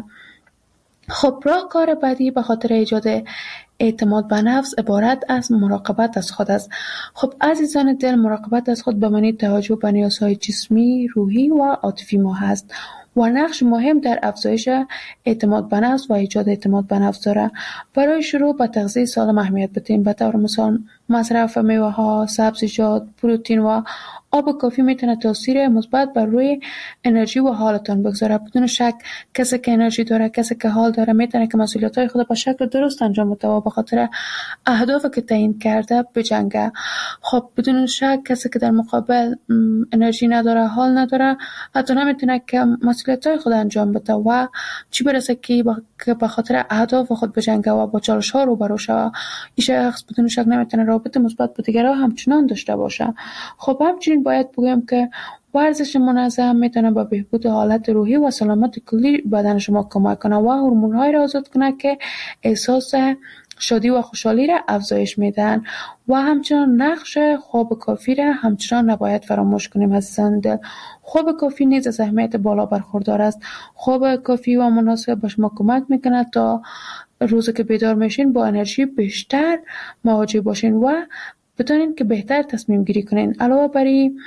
خب راهکار بعدی به خاطر ایجاد اعتماد به نفس عبارت از مراقبت از خود است. خب عزیزان دل، مراقبت از خود به معنی توجه به نیازهای جسمی، روحی و عاطفی ما هست و نقش مهم در افزایش اعتماد به نفس و ایجاد اعتماد به نفس داره. برای شروع به تغذیه سالم اهمیت بدیم. به طور مثال مصرف میوه‌ها، سبزیجات، پروتئین و آب کافی میتونه تاثیر مثبت بر روی انرژی و حالتان بگذاره. بدون شک کسی که انرژی داره، کسی که حال داره میتونه که مسئولیت‌های خود به شکل درست انجام بده و به خاطر اهدافی که تعیین کرده بجنگه. خب بدون شک کسی که در مقابل انرژی نداره، حال نداره، حتی نمیتونه که مسئولیت‌های خود انجام بده و چی برسه که به خاطر اهداف خود بجنگه و با چالش‌ها روبرو شه. این شخص بدون شک نمیتونه رابطه مثبت با دیگران همچنان داشته باشه. خب همچنین باید بگم که ورزش منظم میتونه به بهبود حالت روحی و سلامت کلی بدن شما کمک کنه و هورمون‌های را آزاد کنه که احساس شادی و خوشحالی را افزایش میدن. و همچنان نقش خواب کافی را همچنان نباید فراموش کنیم عزیزان دل. خواب کافی نیز از اهمیت بالا برخوردار است. خواب کافی و مناسب به شما کمک میکنه تا روزی که بیدار میشین با انرژی بیشتر مواجه باشین و بتونین که بهتر تصمیم گیری کنین. علاوه بر این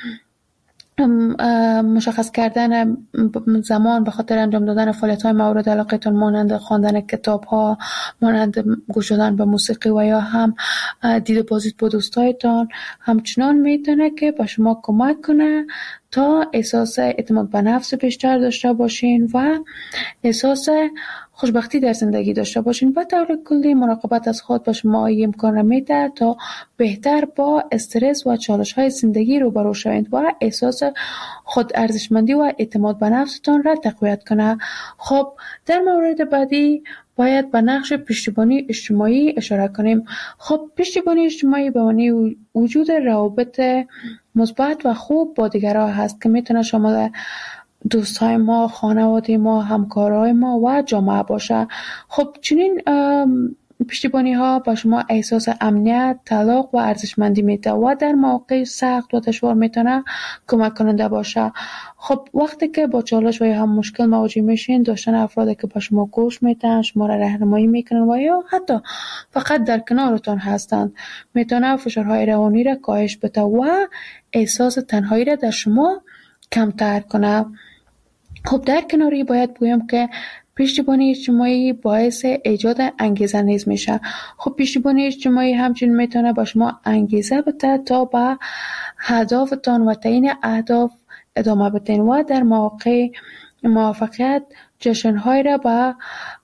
مشخص کردن زمان به خاطر انجام دادن فعالیت‌های مورد علاقه‌تان مانند خواندن کتاب‌ها، مانند گوش دادن به موسیقی و یا هم دید و بازدید با دوستایتان همچنان میتونه که به شما کمک کنه تا احساس اعتماد به نفس بیشتر داشته باشین و احساس خوشبختی در زندگی داشته باشین. به طور کلی مراقبت از خود به شما امکان میده تا بهتر با استرس و چالش‌های زندگی روبرو شوید و احساس خود ارزشمندی و اعتماد به نفستان را تقویت کنه. خب در مورد بعدی باید به نقش پشتیبانی اجتماعی اشاره کنیم. خب پشتیبانی اجتماعی به معنی وجود روابط مثبت و خوب با دیگران هست که میتونه شامل دوستای ما، خانواده ما، همکارای ما و جامعه باشه. خب چنین پشتیبانی ها با شما احساس امنیت، تعلق و ارزشمندی میده و در مواقع سخت و دشوار میتونه کمک کننده باشه. خب وقتی که با چالش و یا هم مشکل مواجه میشین، داشتن افرادی که با شما گوش میدن، شما را راهنمایی میکنن و یا حتی فقط در کنارتان هستند میتونه فشارهای روانی را کاهش بده و احساس تنهایی را در شما کمتر کنه. خب در کناری باید بگویم که پشتیبانی اجتماعی باعث ایجاد انگیزه نیز میشه. خب پشتیبانی اجتماعی همچنین میتونه با شما انگیزه بده تا به هدفتان و تعیین اهداف ادامه بدین و در مواقع موفقیت جشن‌های را به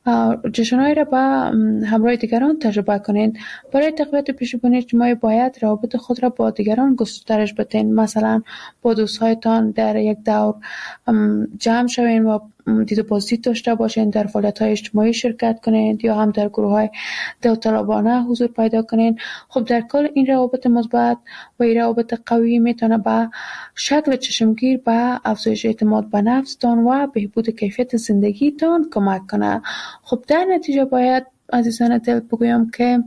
جشن‌هایی را با همراه دیگران تجربه کنید. برای تقویت پیشبینی اجتماعی باید روابط خود را با دیگران گسترش بدین. مثلا با دوستهایتان در یک دور جمع شوین و دید و بازدید داشته باشین، در فعالیت‌های اجتماعی شرکت کنید یا هم در گروه‌های داوطلبانه حضور پیدا کنید. خب در کل این روابط مثبت و این روابط قوی میتونه به شکل چشمگیر به افزایش اعتماد به نفستان و بهبود کیفیت زندگیتان کمک کنه. خب در نتیجه باید عزیزان دل بگویم که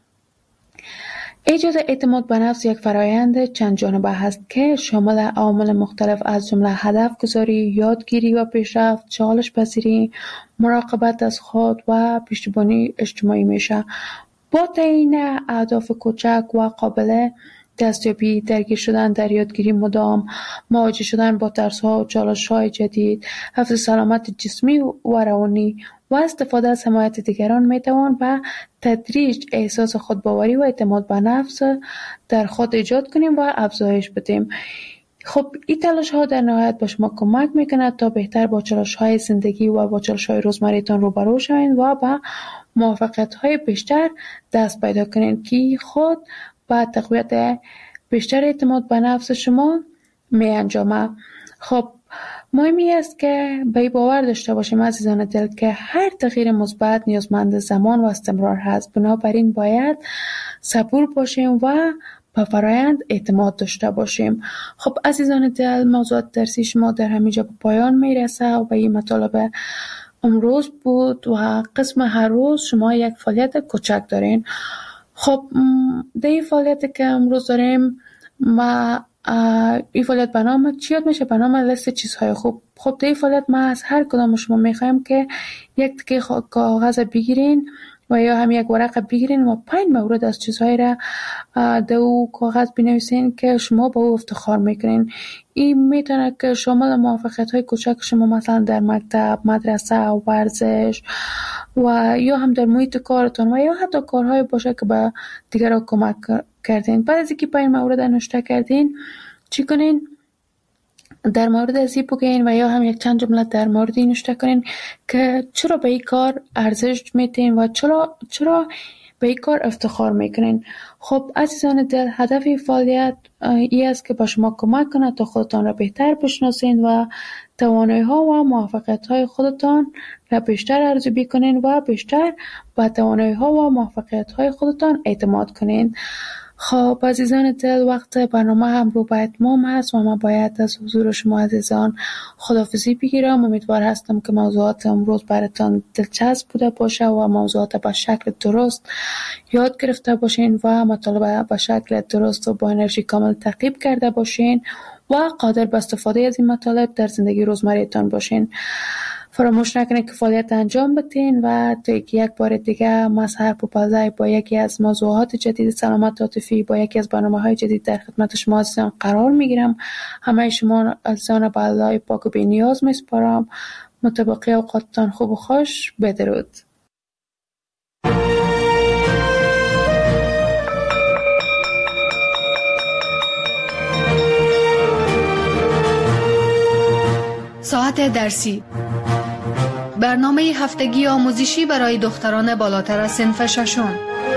ایجاد اعتماد به نفس یک فرایند چند جانبه هست که شامل عوامل مختلف از جمله هدف گذاری، یادگیری و پیشرفت، چالش پذیری، مراقبت از خود و پشتیبانی اجتماعی میشه. با تعیین اهداف کوچک و قابل دستیابی، درگیر شدن در یادگیری مدام، مواجه شدن با ترس‌ها و چالش‌های جدید، حفظ سلامت جسمی و روانی و استفاده از حمایت دیگران میتوان به تدریج احساس خودباوری و اعتماد به نفس در خود ایجاد کنیم و افزایش بدیم. خب این تلاش ها در نهایت به شما کمک میکنه تا بهتر با چالش های زندگی و با چالش های روزمریتان روبرو شوین و با موفقیت های بیشتر دست پیدا کنین که خود با تقویت بیشتر اعتماد به نفس شما می انجامه. خب مهمی است که به این باور داشته باشیم عزیزان دل که هر تغییر مثبت نیازمند زمان و استمرار هست. بنابراین باید صبور باشیم و به فرایند اعتماد داشته باشیم. خب عزیزان دل، موضوعات درسی شما در همینجا به پایان میرسه و به این مطالب امروز بود و قسم هر روز شما یک فعالیت کوچک دارین. خب در این فعالیت که امروز داریم ما این فعالیت به نام چی یاد میشه؟ به نام لیست چیزهای خوب. خب در این فعالیت ما از هر کدام شما میخوایم که یک تکه کاغذ بگیرین و یا هم یک ورقه بگیرین و پنج مورد از چیزهایی را در او کاغذ بنویسین که شما با او افتخار میکنین. این میتونه که شامل موفقیت های کوچک شما مثلا در مکتب، مدرسه، ورزش و یا هم در محیط کارتون و یا حتی کارهای باشه که به دیگران کمک کردین. بعد از اینکه پنج مورد نوشته کردین چی کنین؟ در مورد از این بگین و یا هم یک چند جمله در مورد این نوشته کنین که چرا به این کار ارزش میتین و چرا چرا به این کار افتخار میکنین. خب عزیزان دل، هدف این فعالیت این است که به شما کمک کنه تا خودتان را بهتر بشناسین و توانایی ها و موفقیت های خودتان را بیشتر ارزیابی کنین و بیشتر به توانایی ها و موفقیت های خودتان اعتماد کنین. خب عزیزان دل، وقت برنامه هم رو به اتمام هست و من باید از حضور شما عزیزان خداحافظی بگیرم. امیدوار هستم که موضوعات امروز براتان دلچسب بوده باشه و موضوعات به شکل درست یاد گرفته باشین و مطالب به شکل درست و با انرژی کامل تعقیب کرده باشین و قادر به استفاده از این مطالب در زندگی روزمریتان باشین. فراموش نکنید که فعالیت انجام بدین و تا یک بار دیگه من سحر پوپلزی با یکی از موضوعات جدید سلامت عاطفی با یکی از برنامه‌های جدید در خدمت شما عزیزان قرار میگیرم. همه شما عزیزان به الله پاک و بی نیاز میسپارم. مطابق اوقاتتان خوب و خوش. بدرود. ساعت درسی، برنامه هفتگی آموزشی برای دختران بالاتر از صنف ششم.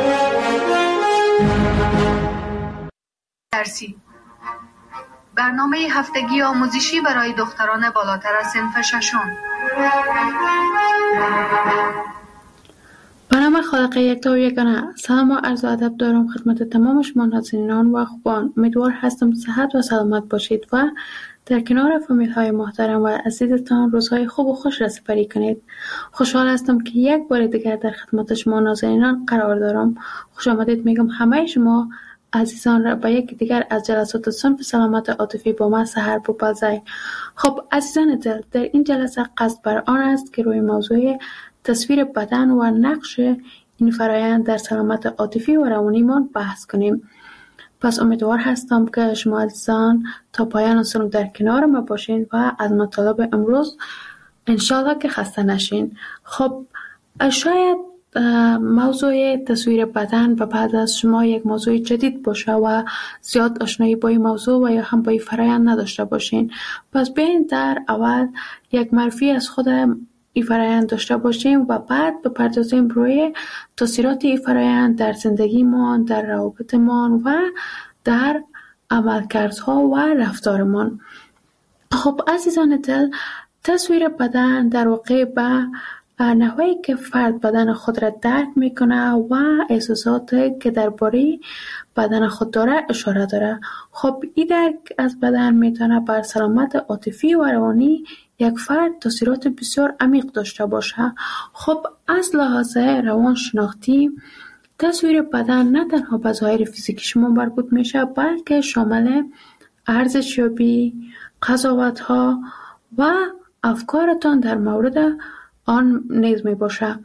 درسی، برنامه هفتگی آموزشی برای دختران بالاتر از صنف ششم. به نام خالق یکتا و یگانه، سلام و عرض ادب دارم خدمت تمام شما نازنینان و خوبان. امیدوار هستم صحت و سلامت باشید و در کنار فامیل های محترم و عزیزتان روزهای خوب و خوش را سپری کنید. خوشحال هستم که یک بار دیگر در خدمت شما نازنینان قرار دارم. خوش آمدید میگم همه شما عزیزان را به یک دیگر از جلسات صنف سلامت عاطفی با من سحر پوپلزی. خب عزیزان دل، در این جلسه قصد بر آن است که روی موضوع تصویر بدن و نقش این فرایند در سلامت عاطفی و روانیمان بحث کنیم. پس امیدوار هستم که شما عزیزان تا پایان سنو در کنار ما باشین و از مطالب امروز انشالله که خسته نشین. خب شاید موضوع تصویر بدن و بعد از شما یک موضوع جدید باشه و زیاد آشنایی با این موضوع و یا هم با این فرایند نداشته باشین. پس بیاین در اول یک معرفی از خود این فرایند داشته باشیم و بعد بپردازیم روی تاثیرات این فرایند در زندگیمان، در روابطمان و در عملکردها و رفتارمان. خب عزیزان دل، تصویر بدن در واقع به نحوی که فرد بدن خود را درک میکنه و احساسات که درباره بدن خود داره اشاره داره. خب این درک از بدن میتونه بر سلامت عاطفی و روانی یک فرد تاثیرات بسیار عمیق داشته باشه. خب از لحاظ روانشناختی تصویر بدن نه تنها به ظاهر فیزیکی شما مربوط میشه، بلکه شامل ارزشیابی، قضاوت‌ها و افکارتان در مورد آن نیز می باشه.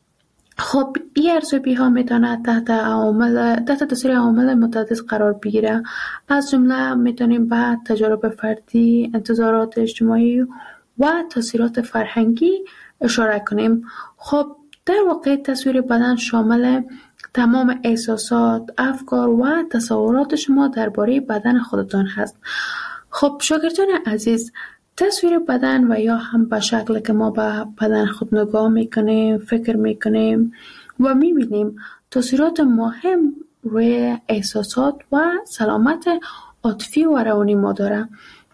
خب این ارزیابی ها میتونه تحت عوامل تحت تاثیر عوامل متعدد قرار بگیره. از جمله میتونیم به تجارب فردی، انتظارات اجتماعی و تاثیرات فرهنگی اشاره کنیم. خب در واقع تصویر بدن شامل تمام احساسات، افکار و تصورات شما درباره بدن خودتان هست. خب شاگردان عزیز، تصویر بدن و یا هم به شکل که ما به بدن خود نگاه میکنیم، فکر میکنیم و میبینیم تاثیرات مهم روی احساسات و سلامت عاطفی و روانی ما داره.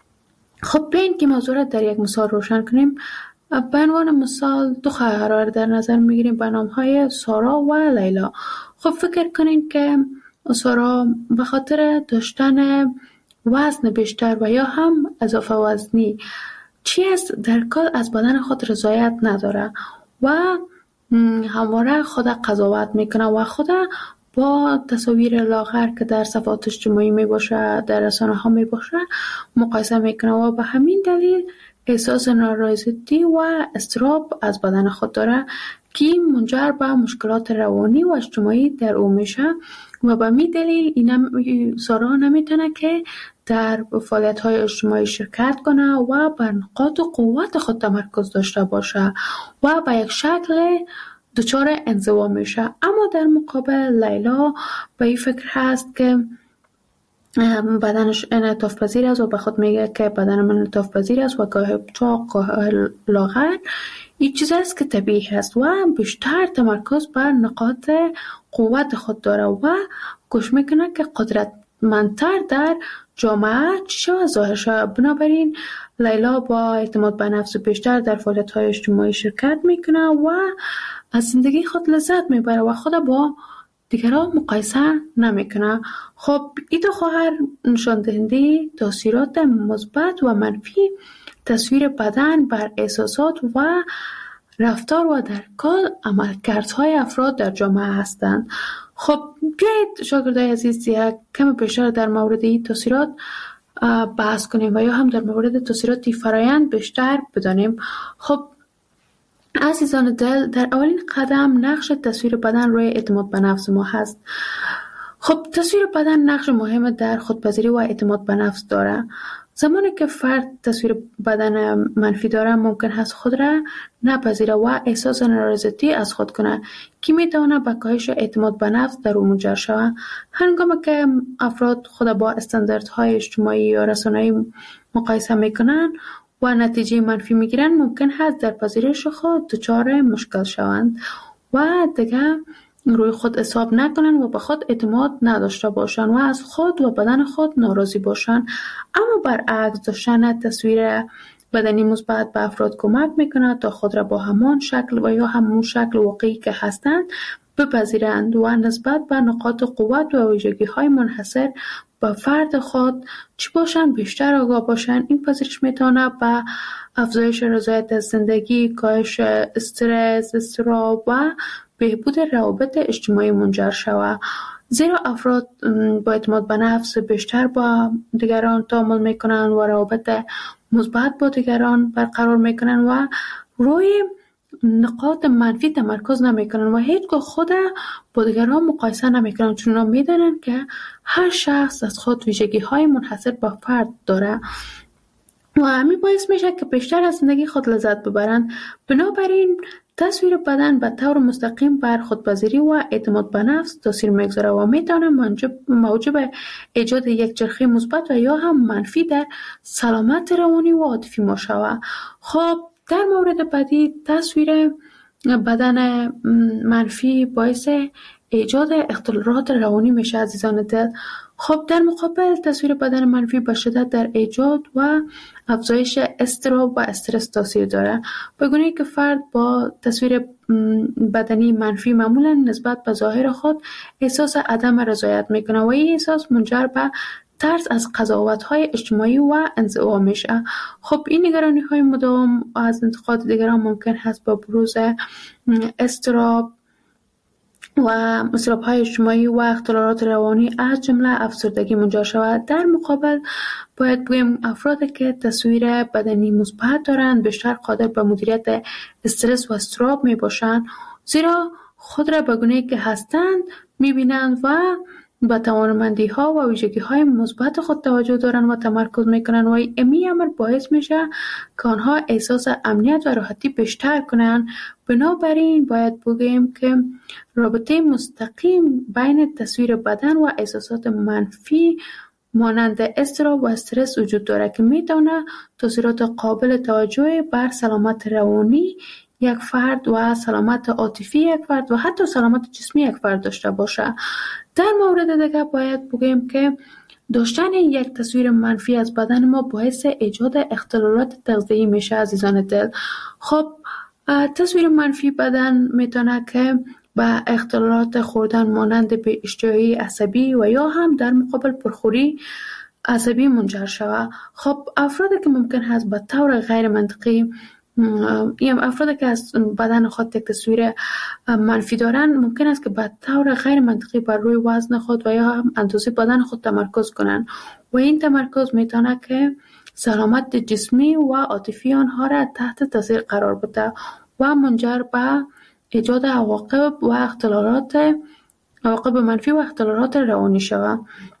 خب بیاین که موضوع را در یک مثال روشن کنیم. به عنوان مثال دو خواهر را در نظر میگیریم به نامهای سارا و لیلا. خب فکر کنین که سارا به خاطر داشتن وزن بیشتر و یا هم اضافه وزنی چی است در کل از بدن خود رضایت نداره و همواره خود قضاوت میکنه و خود با تصاویر لاغر که در صفحات اجتماعی می باشه، در رسانه ها می باشه مقایسه میکنه و به همین دلیل احساس نارضایتی و اضطراب از بدن خود داره که منجر به مشکلات روانی و اجتماعی در او میشه و به می دلیل این سارا نمیتونه که در فعالیت‌های اجتماعی شرکت کنه و بر نقاط قوت خود تمرکز داشته باشه و به یک شکل دچار انزوا میشه. اما در مقابل لیلا به این فکر هست که بدنش انعطاف پذیر است و به خود میگه که بدن من انعطاف پذیر است و گاه چاق گاه لاغر این چیز است که طبیعی هست و بیشتر تمرکز بر نقاط قوت خود داره و گوش میکنه که قدرتمندتر در جامعه چی شود ظاهر شود. بنابراین لیلا با اعتماد به نفس بیشتر در فعالیت‌های اجتماعی شرکت میکنه و از زندگی خود لذت میبره و خود با دیگران مقایسه نمیکنه. خب این دو خواهر نشان دهنده تاثیرات مثبت و منفی تصویر بدن بر احساسات و رفتار و در کل عملکردهای افراد در جامعه هستند. خب بیایید شاگردای عزیز یک کم بیشتر در مورد این تاثیرات بحث کنیم و یا هم در مورد تاثیرات فرایند بیشتر بدانیم. خب عزیزان دل، در اولین قدم نقش تصویر بدن روی اعتماد به نفس ما هست. خب تصویر بدن نقش مهم در خودپذیری و اعتماد به نفس داره. زمانی که فرد تصویر بدن منفی داره ممکن هست خود را نپذیره و احساس نارضایتی از خود کنه که میتونه به کاهش اعتماد به نفس در او منجر شود. هنگامی که افراد خود با استانداردهای اجتماعی یا رسانه‌ای مقایسه میکنن و نتیجه منفی میگیرن ممکن هست در پذیرش خود دچار مشکل شوند و دیگه روی خود حساب نکنن و به خود اعتماد نداشته باشن و از خود و بدن خود ناراضی باشن. اما برعکس داشتن تصویر بدنی مثبت به افراد کمک میکنه تا خود را با همان شکل و یا همون شکل واقعی که هستند بپذیرند و نسبت به نقاط قوت و ویژگی های منحصر به فرد خود چی باشن بیشتر آگاه باشن. این پذیرش میتونه به افزایش رضایت از زندگی، کاهش استرس، اضطراب و بهبود روابط اجتماعی منجر شود. زیرا افراد با اعتماد به نفس بیشتر با دیگران تعامل میکنن و روابط مثبت با دیگران برقرار میکنن و روی نقاط منفی تمرکز نمیکنن و هیچگاه خود با دیگران مقایسه نمیکنن، چون اونا میدونن که هر شخص از خود ویژگی های منحصر به فرد داره و همین باعث میشه که بیشتر از زندگی خود لذت ببرن. بنابراین تصویر بدن به طور مستقیم بر خودپذیری و اعتماد به نفس تاثیر میگذاره و میتونه موجب ایجاد یک چرخه مثبت و یا هم منفی در سلامت روانی و عاطفی ما شود. خب در مورد بعدی تصویر بدن منفی باعث ایجاد اختلالات روانی میشه عزیزان دل. خب در مقابل تصویر بدن منفی به شدت در ایجاد و افزایش اضطراب و استرس تاثیر داره، به گونه‌ای که فرد با تصویر بدنی منفی معمولا نسبت به ظاهر خود احساس عدم رضایت میکنه و این احساس منجر به ترس از قضاوت‌های اجتماعی و انزوا میشه. خب این نگرانی‌های مداوم از انتقاد دیگران ممکن هست با بروز اضطراب و اضطراب‌های اجتماعی و اختلالات روانی از جمله افسردگی منجر شود. در مقابل باید بگیم افرادی که تصویر بدنی مثبت دارند بیشتر قادر به مدیریت استرس و اضطراب می باشند، زیرا خود را به گونه‌ای که هستند می‌بینند و به توانمندی‌ها و ویژگی‌های مثبت خود توجه دارند و تمرکز می‌کنند و این امر باعث میشه که آنها احساس امنیت و راحتی بیشتر کنند. بنابراین باید بگیم که رابطه مستقیم بین تصویر بدن و احساسات منفی مانند اضطراب و استرس وجود دارد که می‌تواند تاثیرات قابل توجهی بر سلامت روانی یک فرد و سلامت عاطفی یک فرد و حتی سلامت جسمی یک فرد داشته باشه. در مورد دیگر باید بگیم که داشتن یک تصویر منفی از بدن ما باعث ایجاد اختلالات تغذیه‌ای میشه عزیزان دل. خب تصویر منفی بدن میتونه که به اختلالات خوردن مانند به اشتهایی عصبی و یا هم در مقابل پرخوری عصبی منجر شود. خب افرادی که ممکن هست به طور غیر منطقی این افرادی که از بدن خود یک تصویر منفی دارن ممکن است که به طور غیر منطقی بر روی وزن خود و یا هم اندازه بدن خود تمرکز کنند و این تمرکز میتونه که سلامت جسمی و عاطفی آنها را تحت تاثیر قرار بده و منجر به ایجاد عواقب و اختلالات عواقب منفی و اختلالات روانی شود.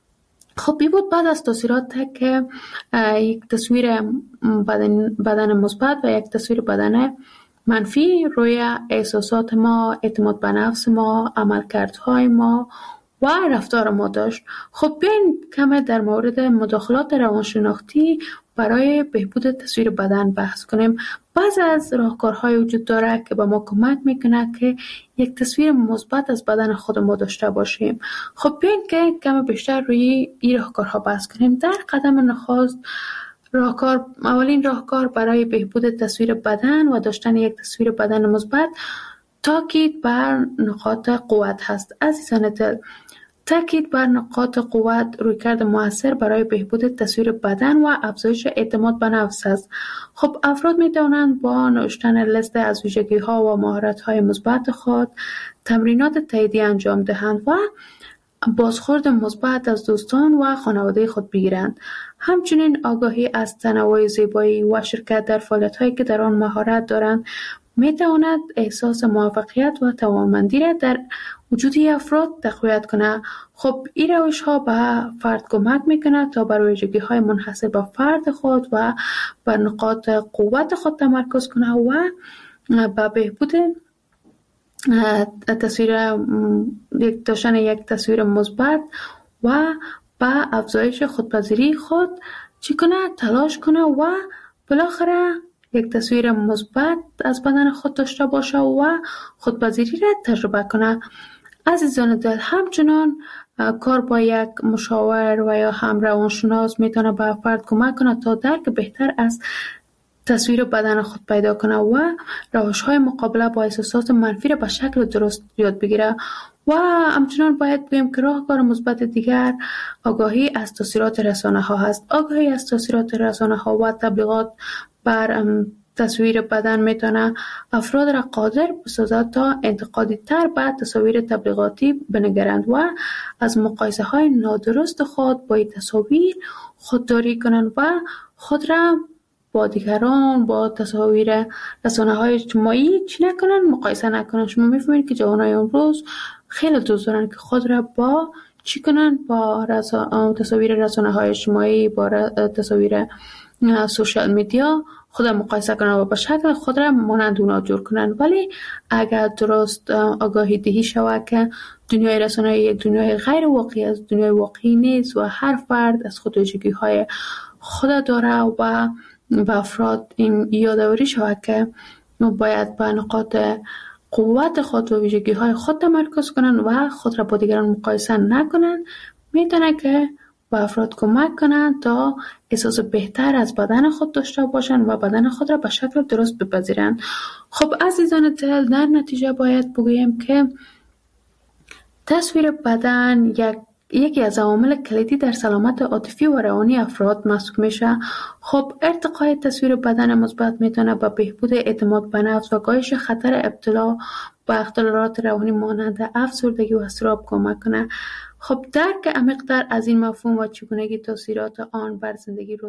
خب این بود بعد از تاثیرات که یک تصویر بدن, بدن مثبت و یک تصویر بدن منفی روی احساسات ما، اعتماد به نفس ما، عملکردهای ما و رفتار ما داشت. خب بیاین کم در مورد مداخلات روانشناختی برای بهبود تصویر بدن بحث کنیم. بعضی از راهکارهای وجود داره که به ما کمک میکنه که یک تصویر مثبت از بدن خود ما داشته باشیم. خب بیاین که کم بیشتر روی این راهکارها بحث کنیم. در قدم نخست راهکار اولین راهکار برای بهبود تصویر بدن و داشتن یک تصویر بدن مثبت تاکید بر نقاط قوت هست. عزیزان دل، تاکید بر نقاط قوت رویکرد مؤثر برای بهبود تصویر بدن و افزایش اعتماد به نفس است. خب افراد می توانند با نوشتن لیست از ویژگی‌ها و مهارت‌های مثبت خود تمرینات تاییدی انجام دهند و بازخورد مثبت از دوستان و خانواده خود بگیرند. همچنین آگاهی از تنوع زیبایی و شرکت در فعالیت‌هایی که در آن مهارت دارند می تواند احساس موفقیت و توانمندی را در وجود افراد تقویت کنه. خب این روش ها به فرد کمک میکنه تا بر ویژگی‌های منحصر به فرد خود و بر نقاط قوت خود تمرکز کنه و به بهبود تصویر داشتن یک تصویر مثبت و به افزایش خودپذیری خود چی کنه تلاش کنه و بالاخره یک تصویر مثبت از بدن خود داشته باشه و خودپذیری را تجربه کنه. عزیزان دل، همچنان کار با یک مشاور و یا هم روانشناس میتونه به فرد کمک کنه تا درک بهتر از تصویر بدن خود پیدا کنه و روش‌های مقابله با احساسات منفی را به شکل درست یاد بگیره. و همچنان باید بگیم که راهکار مثبت دیگر آگاهی از تاثیرات رسانه ها هست. آگاهی از تاثیرات رسانه ها و تبلیغات بر تصویر بدن میتونه افراد را قادر بسازد تا انتقادی تر به تصاویر تبلیغاتی بنگرند و از مقایسه های نادرست خود با این تصاویر خودداری کنند و خود را با دیگران با تصاویر رسانه های اجتماعی چی نکنن، مقایسه نکنن. شما میفهمید که جوانای امروز خیلی دوست دارن که خود را با چی کنن، با رسا... تصاویر رسانه های اجتماعی، با ر... تصاویر سوشال میدیا خود را مقایسه کنن و به شکل خود را مانند اونا جور کنن. ولی اگر درست آگاهی دهی شود که دنیای رسانه یک دنیای غیر واقعی است، دنیای واقعی نیست و هر فرد از خود ویژگی‌های خود داره و به افراد این یادآوری شود که باید به نقاط قوت خود و ویژگی های خود تمرکز کنند و خود را با دیگران مقایسه نکنند، میتونه که به افراد کمک کنند تا احساس بهتر از بدن خود داشته باشند و بدن خود را به شکل درست بپذیرند. خب عزیزان دل، در نتیجه باید بگوییم که تصویر بدن یک یکی از عوامل کلیدی در سلامت عاطفی و روانی افراد محسوب میشه. خب ارتقای تصویر بدن مثبت میتونه به بهبود اعتماد به نفس و کاهش خطر ابتلا به اختلالات روانی مانند افسردگی و اضطراب کمک کنه. خب درک عمیق‌تر از این مفهوم و چگونگی تاثیرات آن بر زندگی